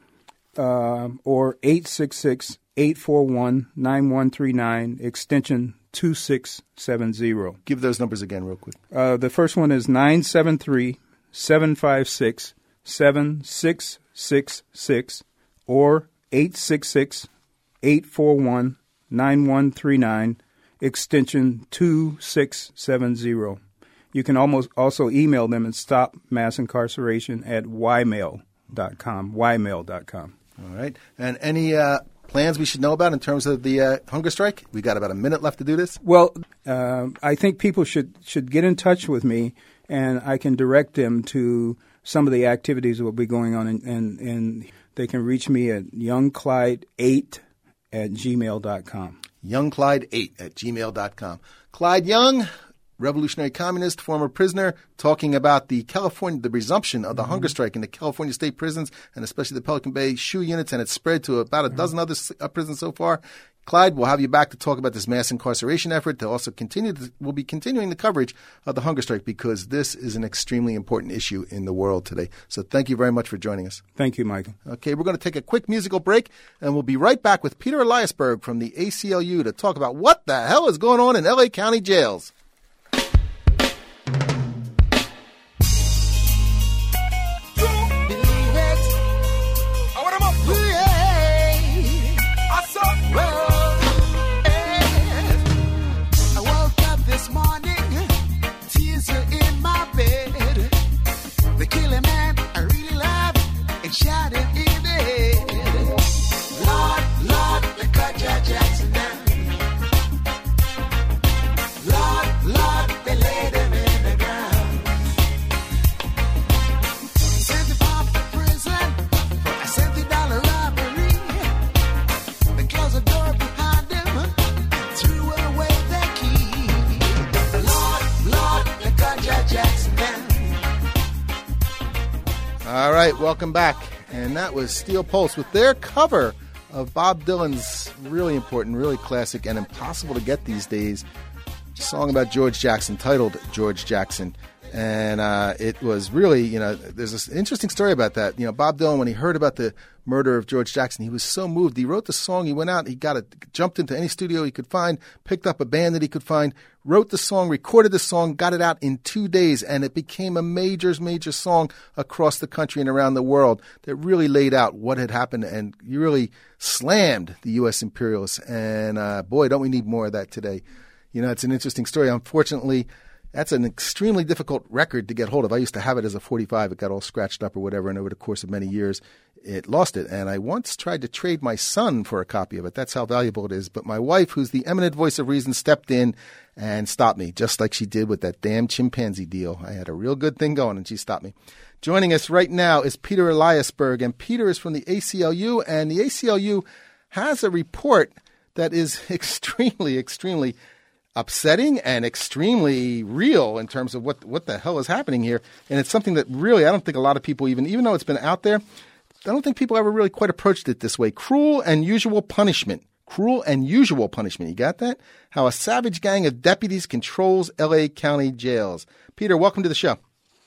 uh, or eight six six, eight four one, nine one three nine, extension two six seven zero. Give those numbers again real quick. Uh, the first one is nine seven three, seven five six, seven six six six or eight six six, eight four one, nine one three nine, extension two six seven zero. You can almost also email them at stopmassincarceration at ymail dot com, ymail dot com. All right. And any uh, plans we should know about in terms of the uh, hunger strike? We got about a minute left to do this. Well, uh, I think people should, should get in touch with me, and I can direct them to some of the activities that will be going on, and, and, and they can reach me at young clyde eight at gmail dot com. young clyde eight at gmail dot com. Clyde Young, revolutionary communist, former prisoner, talking about the California, the resumption of the mm-hmm. hunger strike in the California state prisons, and especially the Pelican Bay SHU units, and it's spread to about a mm-hmm. dozen other uh, prisons so far. Clyde, we'll have you back to talk about this mass incarceration effort. To also continue, to, we'll be continuing the coverage of the hunger strike because this is an extremely important issue in the world today. So thank you very much for joining us. Thank you, Michael. Okay, we're going to take a quick musical break, and we'll be right back with Peter Eliasberg from the A C L U to talk about what the hell is going on in L A County jails. Shot him in the head. Lord, Lord, they cut Jack Jackson down. Lord, Lord, they laid him in the ground. Sent him off to prison for a seventy dollar robbery. They closed the door behind him and threw away their key. Lord, Lord, they cut Jack Jackson down. All right, welcome back. And that was Steel Pulse with their cover of Bob Dylan's really important, really classic, and impossible to get these days song about George Jackson titled George Jackson. And uh, it was really, you know, there's this interesting story about that. You know, Bob Dylan, when he heard about the murder of George Jackson, he was so moved. He wrote the song. He went out, he got it, jumped into any studio he could find, picked up a band that he could find, wrote the song, recorded the song, got it out in two days, and it became a major, major song across the country and around the world that really laid out what had happened and really slammed the U S imperialists. And uh, boy, don't we need more of that today. You know, it's an interesting story. Unfortunately, that's an extremely difficult record to get hold of. I used to have it as a forty-five. It got all scratched up or whatever, and over the course of many years, it lost it. And I once tried to trade my son for a copy of it. That's how valuable it is. But my wife, who's the eminent voice of reason, stepped in and stopped me, just like she did with that damn chimpanzee deal. I had a real good thing going, and she stopped me. Joining us right now is Peter Eliasberg, and Peter is from the A C L U, and the A C L U has a report that is extremely, extremely upsetting and extremely real in terms of what what the hell is happening here. And it's something that really I don't think a lot of people even, even though it's been out there, I don't think people ever really quite approached it this way. Cruel and usual punishment. Cruel and usual punishment. You got that? How a savage gang of deputies controls L A County jails. Peter, welcome to the show.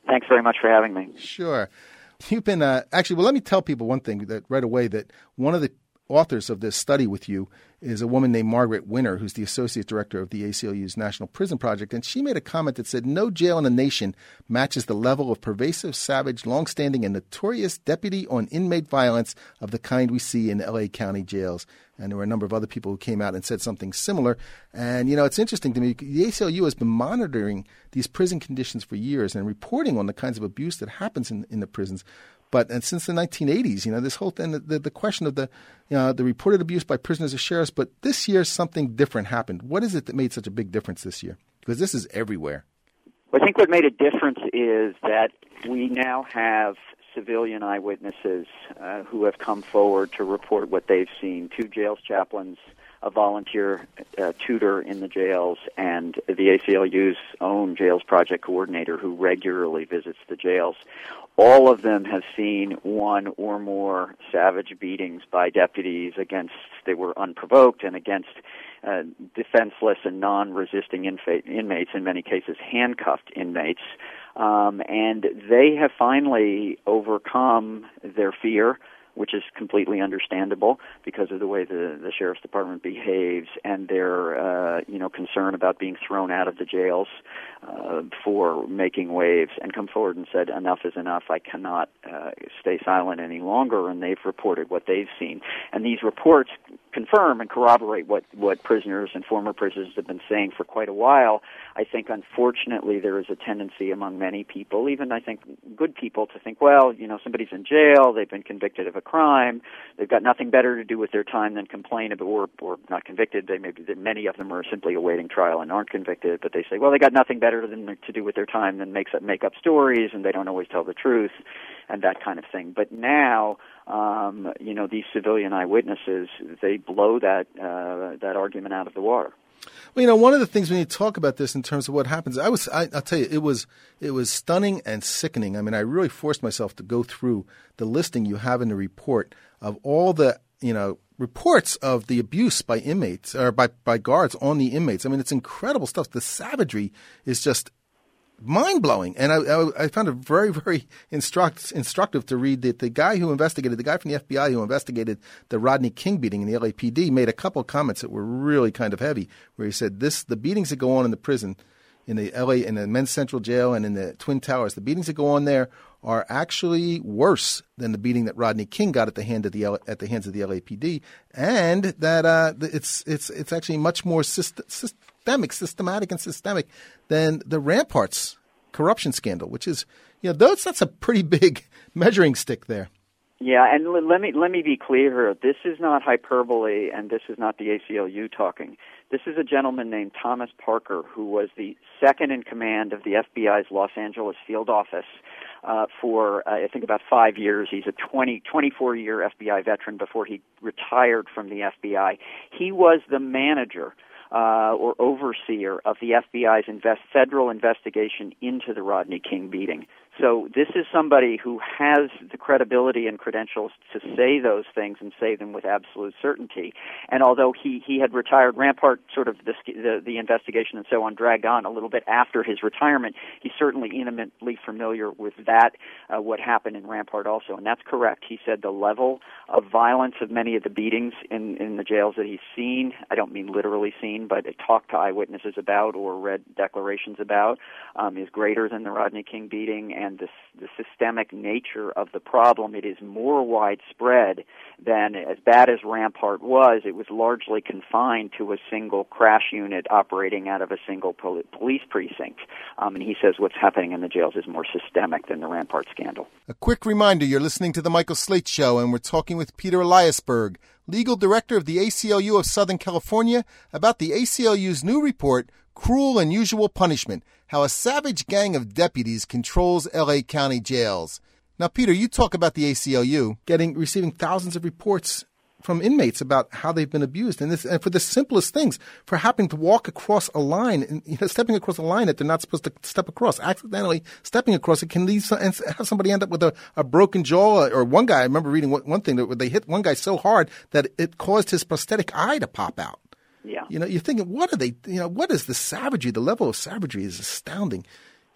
Thanks very much for having me. Sure. You've been uh, actually. Well, let me tell people one thing that right away that one of the authors of this study with you is a woman named Margaret Winter, who's the associate director of the A C L U's National Prison Project. And she made a comment that said, no jail in the nation matches the level of pervasive, savage, longstanding, and notorious deputy on inmate violence of the kind we see in L A County jails. And there were a number of other people who came out and said something similar. And, you know, it's interesting to me. The A C L U has been monitoring these prison conditions for years and reporting on the kinds of abuse that happens in, in the prisons. But and since the nineteen eighties, you know, this whole thing, the, the question of the, you know, the reported abuse by prisoners or sheriffs. But this year, something different happened. What is it that made such a big difference this year? Because this is everywhere. Well, I think what made a difference is that we now have civilian eyewitnesses uh, who have come forward to report what they've seen. Two jails chaplains, a volunteer uh, tutor in the jails, and the A C L U's own Jails Project coordinator who regularly visits the jails. All of them have seen one or more savage beatings by deputies against, they were unprovoked, and against uh, defenseless and non-resisting infa- inmates, in many cases handcuffed inmates. Um, and they have finally overcome their fear, which is completely understandable because of the way the, the sheriff's department behaves, and their uh, you know concern about being thrown out of the jails uh, for making waves, and come forward and said, enough is enough, I cannot uh, stay silent any longer, and they've reported what they've seen. And these reports confirm and corroborate what, what prisoners and former prisoners have been saying for quite a while. I think, unfortunately, there is a tendency among many people, even I think good people, to think, well, you know, somebody's in jail, they've been convicted of a crime, they've got nothing better to do with their time than complain about, or, or not convicted, they maybe many of them are simply awaiting trial and aren't convicted, but they say, well, they got nothing better than to do with their time than make up, make up stories, and they don't always tell the truth, and that kind of thing. But now, um, you know, these civilian eyewitnesses, they blow that uh, that argument out of the water. Well, you know, one of the things when you talk about this in terms of what happens, I was, I, I'll tell you, it was, it was stunning and sickening. I mean, I really forced myself to go through the listing you have in the report of all the, you know, reports of the abuse by inmates or by, by guards on the inmates. I mean, it's incredible stuff. The savagery is just mind-blowing. And I, I, I found it very, very instruct, instructive to read that the guy who investigated, the guy from the F B I who investigated the Rodney King beating in the L A P D made a couple of comments that were really kind of heavy, where he said this, the beatings that go on in the prison, in the L A, in the Men's Central Jail and in the Twin Towers, the beatings that go on there are actually worse than the beating that Rodney King got at the hand of the L, at the hands of the L A P D, and that uh, it's it's it's actually much more syst- systemic, systematic, and systemic than the Ramparts corruption scandal, which is, you know, those that's a pretty big measuring stick there. Yeah, and l- let me let me be clear here. This is not hyperbole, and this is not the A C L U talking. This is a gentleman named Thomas Parker, who was the second in command of the F B I's Los Angeles field office uh, for, uh, I think, about five years. He's a twenty, twenty-four-year F B I veteran before he retired from the F B I. He was the manager uh, or overseer of the F B I's invest- federal investigation into the Rodney King beating. So this is somebody who has the credibility and credentials to say those things and say them with absolute certainty. And although he, he had retired, Rampart sort of the, the the investigation and so on dragged on a little bit after his retirement, he's certainly intimately familiar with that, uh, what happened in Rampart also. And that's correct. He said the level of violence of many of the beatings in, in the jails that he's seen, I don't mean literally seen, but talked to eyewitnesses about or read declarations about, um, is greater than the Rodney King beating. And the, the systemic nature of the problem, it is more widespread than, as bad as Rampart was, it was largely confined to a single crash unit operating out of a single pol- police precinct. Um, and he says what's happening in the jails is more systemic than the Rampart scandal. A quick reminder, you're listening to The Michael Slate Show, and we're talking with Peter Eliasberg, legal director of the A C L U of Southern California, about the A C L U's new report, Cruel and Unusual Punishment, How a Savage Gang of Deputies Controls L A County Jails. Now, Peter, you talk about the A C L U getting receiving thousands of reports from inmates about how they've been abused, and this, and for the simplest things, for happening to walk across a line, and, you know, stepping across a line that they're not supposed to step across, accidentally stepping across it can lead some, and have somebody end up with a, a broken jaw. Or one guy, I remember reading one, one thing that they hit one guy so hard that it caused his prosthetic eye to pop out. Yeah. You know, you're thinking, what are they, you know, what is the savagery? The level of savagery is astounding.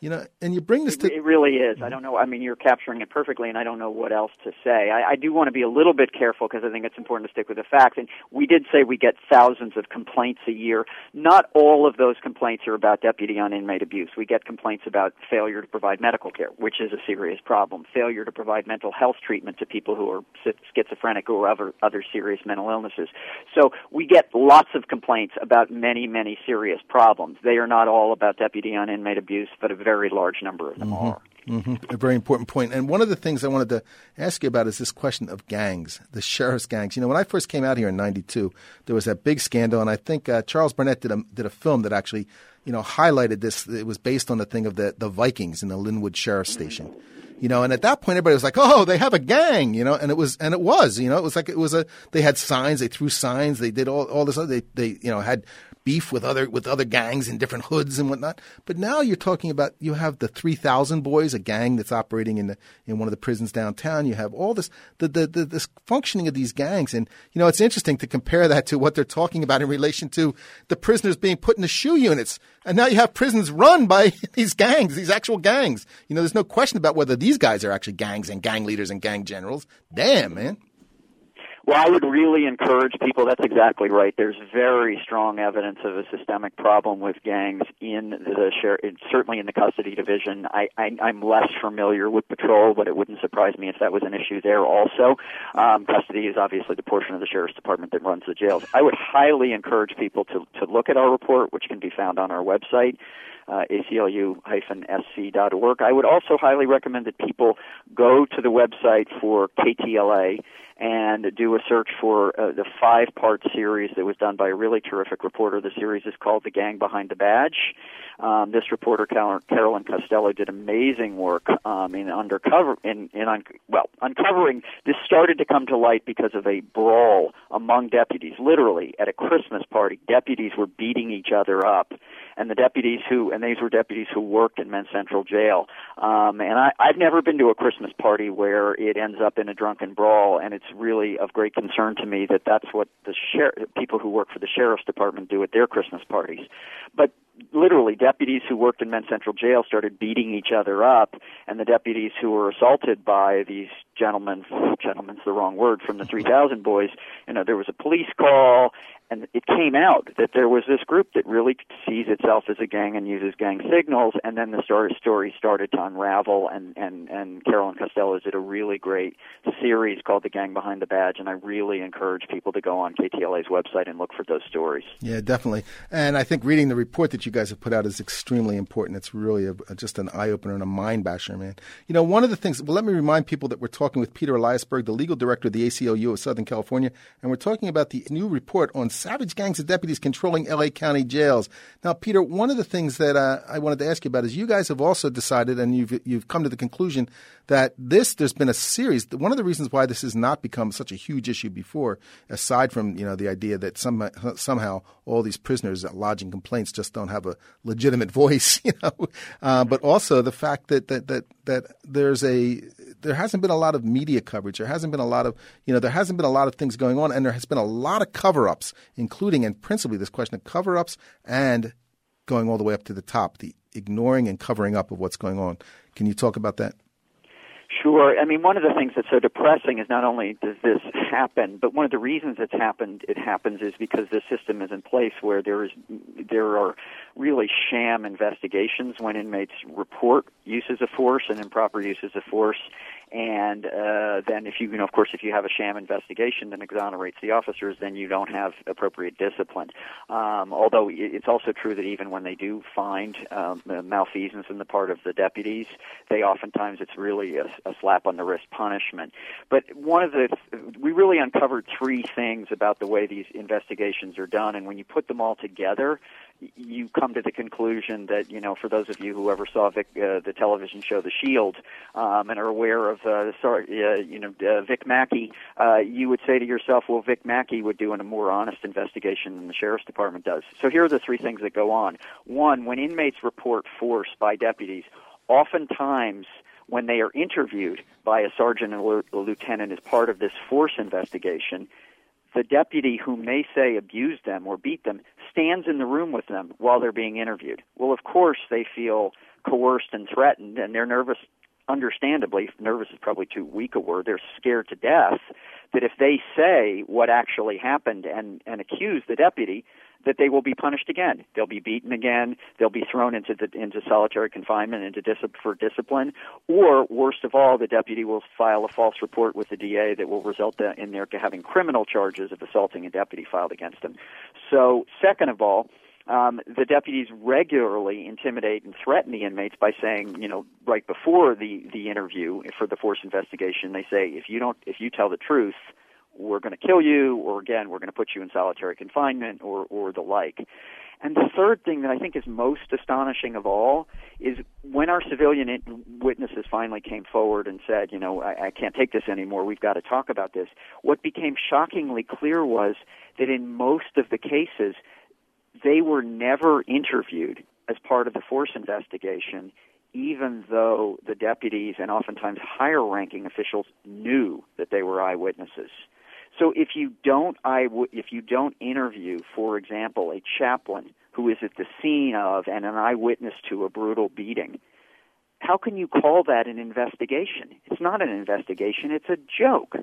You know, and you bring this It, to... it really is. I don't know. I mean, you're capturing it perfectly, and I don't know what else to say. I, I do want to be a little bit careful because I think it's important to stick with the facts. And we did say we get thousands of complaints a year. Not all of those complaints are about deputy on inmate abuse. We get complaints about failure to provide medical care, which is a serious problem. Failure to provide mental health treatment to people who are schizophrenic or other, other serious mental illnesses. So we get lots of complaints about many, many serious problems. They are not all about deputy on inmate abuse, but a very large number of them mm-hmm. are. Mm-hmm. A very important point. And one of the things I wanted to ask you about is this question of gangs, the sheriff's gangs. You know, when I first came out here in ninety-two, there was that big scandal, and I think uh, Charles Burnett did a, did a film that actually, you know, highlighted this. It was based on the thing of the, the Vikings in the Linwood Sheriff's Station. You know, and at that point, everybody was like, "Oh, they have a gang," you know, and it was, and it was, you know, it was like it was a. They had signs, they threw signs, they did all all this other. They they you know had beef with other with other gangs in different hoods and whatnot. But now you're talking about you have the three thousand Boys, a gang that's operating in the in one of the prisons downtown. You have all this the, the the this functioning of these gangs, and you know it's interesting to compare that to what they're talking about in relation to the prisoners being put in the SHU units. And now you have prisons run by these gangs, these actual gangs. You know, there's no question about whether these guys are actually gangs and gang leaders and gang generals. Damn, man. Well, I would really encourage people, that's exactly right. There's very strong evidence of a systemic problem with gangs in the share, certainly in the custody division. I, I, I'm less familiar with patrol, but it wouldn't surprise me if that was an issue there also. Um, custody is obviously the portion of the Sheriff's Department that runs the jails. I would highly encourage people to, to look at our report, which can be found on our website. Uh, A C L U dash S C dot org. I would also highly recommend that people go to the website for K T L A and do a search for uh, the five-part series that was done by a really terrific reporter. The series is called The Gang Behind the Badge. Um, this reporter, Carol- Carolyn Costello, did amazing work um, in undercover in, in un- well uncovering. This started to come to light because of a brawl among deputies. Literally, at a Christmas party, deputies were beating each other up, and the deputies who and these were deputies who worked in Men's Central Jail. Um, and I, I've never been to a Christmas party where it ends up in a drunken brawl, and it's really of great concern to me that that's what the sher- people who work for the Sheriff's Department do at their Christmas parties. But literally, deputies who worked in Men's Central Jail started beating each other up, and the deputies who were assaulted by these gentlemen, gentlemen's the wrong word, from the three thousand Boys, you know, there was a police call, and it came out that there was this group that really sees itself as a gang and uses gang signals, and then the story, story started to unravel, and, and, and Carolyn Costello did a really great series called The Gang Behind the Badge, and I really encourage people to go on K T L A's website and look for those stories. Yeah, definitely. And I think reading the report that you guys have put out is extremely important. It's really a, a, just an eye-opener and a mind-basher, man. You know, one of the things, well, let me remind people that we're talking with Peter Eliasberg, the legal director of the A C L U of Southern California, and we're talking about the new report on savage gangs of deputies controlling L A County jails. Now, Peter, one of the things that uh, I wanted to ask you about is you guys have also decided, and you've you've come to the conclusion that this, there's been a series. One of the reasons why this has not become such a huge issue before, aside from, you know, the idea that some, somehow all these prisoners lodging complaints just don't have a legitimate voice, you know, uh, but also the fact that, that, that, that there's a, there hasn't been a lot of media coverage. There hasn't been a lot of, you know, there hasn't been a lot of things going on, and there has been a lot of cover-ups, including and principally this question of cover-ups and going all the way up to the top, the ignoring and covering up of what's going on. Can you talk about that? Sure. I mean, one of the things that's so depressing is not only does this happen, but one of the reasons it's happened, it happens is because the system is in place where there is, there are really sham investigations when inmates report uses of force and improper uses of force. And uh, then if you, you know, of course, if you have a sham investigation that exonerates the officers, then you don't have appropriate discipline. Um, although it's also true that even when they do find um, malfeasance on the part of the deputies, they oftentimes, it's really a, a slap on the wrist punishment. But one of the, we really uncovered three things about the way these investigations are done, and when you put them all together, you come to the conclusion that, you know, for those of you who ever saw Vic, uh, the television show The Shield, um, and are aware of, uh, sorry, uh, you know, uh, Vic Mackey, uh, you would say to yourself, well, Vic Mackey would do a more honest investigation than the Sheriff's Department does. So here are the three things that go on. One, when inmates report force by deputies, oftentimes when they are interviewed by a sergeant or a lieutenant as part of this force investigation, the deputy whom they say abused them or beat them stands in the room with them while they're being interviewed. Well, of course, they feel coerced and threatened, and they're nervous, understandably. Nervous is probably too weak a word. They're scared to death that if they say what actually happened and, and accuse the deputy, that they will be punished again. They'll be beaten again. They'll be thrown into the, into solitary confinement into dis- for discipline. Or, worst of all, the deputy will file a false report with the D A that will result in their having criminal charges of assaulting a deputy filed against them. So, second of all, um, the deputies regularly intimidate and threaten the inmates by saying, you know, right before the, the interview for the force investigation, they say, if you don't, if you tell the truth, we're going to kill you, or again, we're going to put you in solitary confinement, or, or the like. And the third thing that I think is most astonishing of all is when our civilian in- witnesses finally came forward and said, you know, I, I can't take this anymore, we've got to talk about this, what became shockingly clear was that in most of the cases, they were never interviewed as part of the force investigation, even though the deputies and oftentimes higher-ranking officials knew that they were eyewitnesses. So if you don't if you don't interview, for example, a chaplain who is at the scene of and an eyewitness to a brutal beating, how can you call that an investigation? It's not an investigation, it's a joke.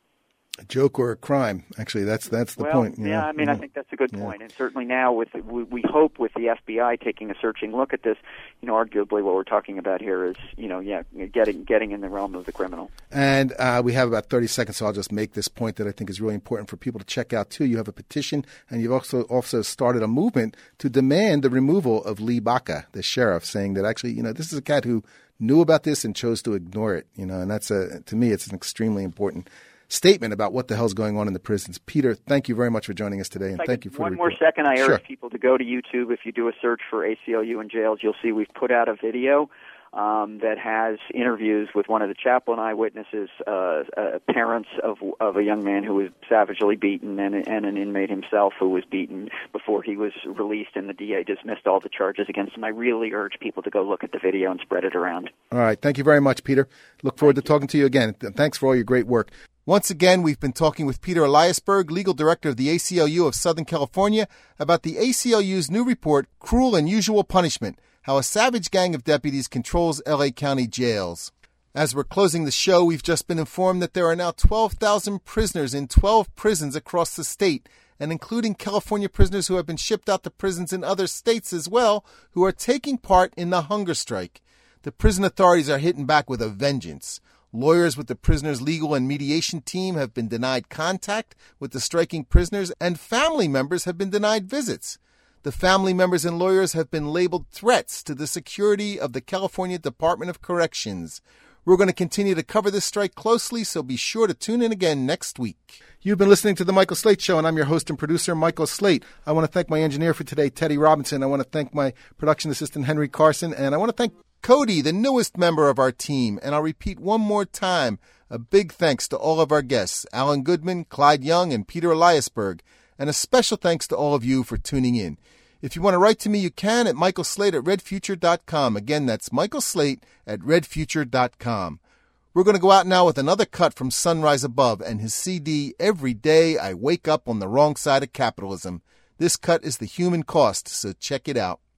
A joke or a crime. Actually, that's that's the well, point. Yeah, know? I mean, yeah. I think that's a good yeah. point. And certainly now, with we, we hope with the F B I taking a searching look at this, you know, arguably what we're talking about here is, you know, yeah, getting getting in the realm of the criminal. And uh, we have about thirty seconds, so I'll just make this point that I think is really important for people to check out, too. You have a petition, and you've also also started a movement to demand the removal of Lee Baca, the sheriff, saying that actually, you know, this is a cat who knew about this and chose to ignore it, you know, and that's, a, to me, it's an extremely important statement about what the hell's going on in the prisons. Peter, thank you very much for joining us today, and thank you for one the more report. second. I Sure. urge people to go to YouTube. If you do a search for A C L U in jails, you'll see we've put out a video um, that has interviews with one of the chaplain eyewitnesses, uh, uh, parents of of a young man who was savagely beaten, and, and an inmate himself who was beaten before he was released, and the D A dismissed all the charges against him. I really urge people to go look at the video and spread it around. All right. Thank you very much, Peter. Look forward to talking to you again. Thanks for all your great work. Once again, we've been talking with Peter Eliasberg, legal director of the A C L U of Southern California, about the A C L U's new report, Cruel and Usual Punishment, How a Savage Gang of Deputies Controls L A County Jails. As we're closing the show, we've just been informed that there are now twelve thousand prisoners in twelve prisons across the state, and including California prisoners who have been shipped out to prisons in other states as well, who are taking part in the hunger strike. The prison authorities are hitting back with a vengeance. Lawyers with the prisoners' legal and mediation team have been denied contact with the striking prisoners, and family members have been denied visits. The family members and lawyers have been labeled threats to the security of the California Department of Corrections. We're going to continue to cover this strike closely, so be sure to tune in again next week. You've been listening to The Michael Slate Show, and I'm your host and producer, Michael Slate. I want to thank my engineer for today, Teddy Robinson. I want to thank my production assistant, Henry Carson, and I want to thank Cody, the newest member of our team. And I'll repeat one more time, a big thanks to all of our guests, Alan Goodman, Clyde Young, and Peter Eliasberg. And a special thanks to all of you for tuning in. If you want to write to me, you can at michael slate at red future dot com. Again, that's Michael Slate at red future dot com. We're going to go out now with another cut from Sunrise Above and his C D, Every Day I Wake Up on the Wrong Side of Capitalism. This cut is The Human Cost, so check it out.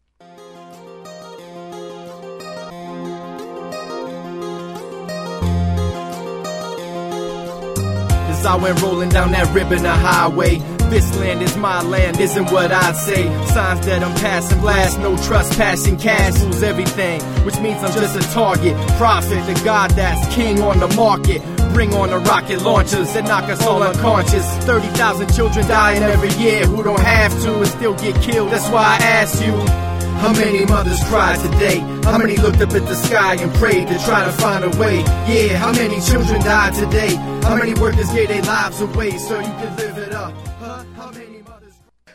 As I went rolling down that ribbon of highway, this land is my land, isn't what I'd say. Signs that I'm passing blast, no trespassing, cash rules everything, which means I'm just a target. Prophet, the God that's king on the market. Bring on the rocket launchers that knock us all unconscious. thirty thousand children dying every year who don't have to and still get killed. That's why I ask you, how many mothers cried today? How many looked up at the sky and prayed to try to find a way? Yeah, how many children died today? How many workers gave their lives away so you could live it up?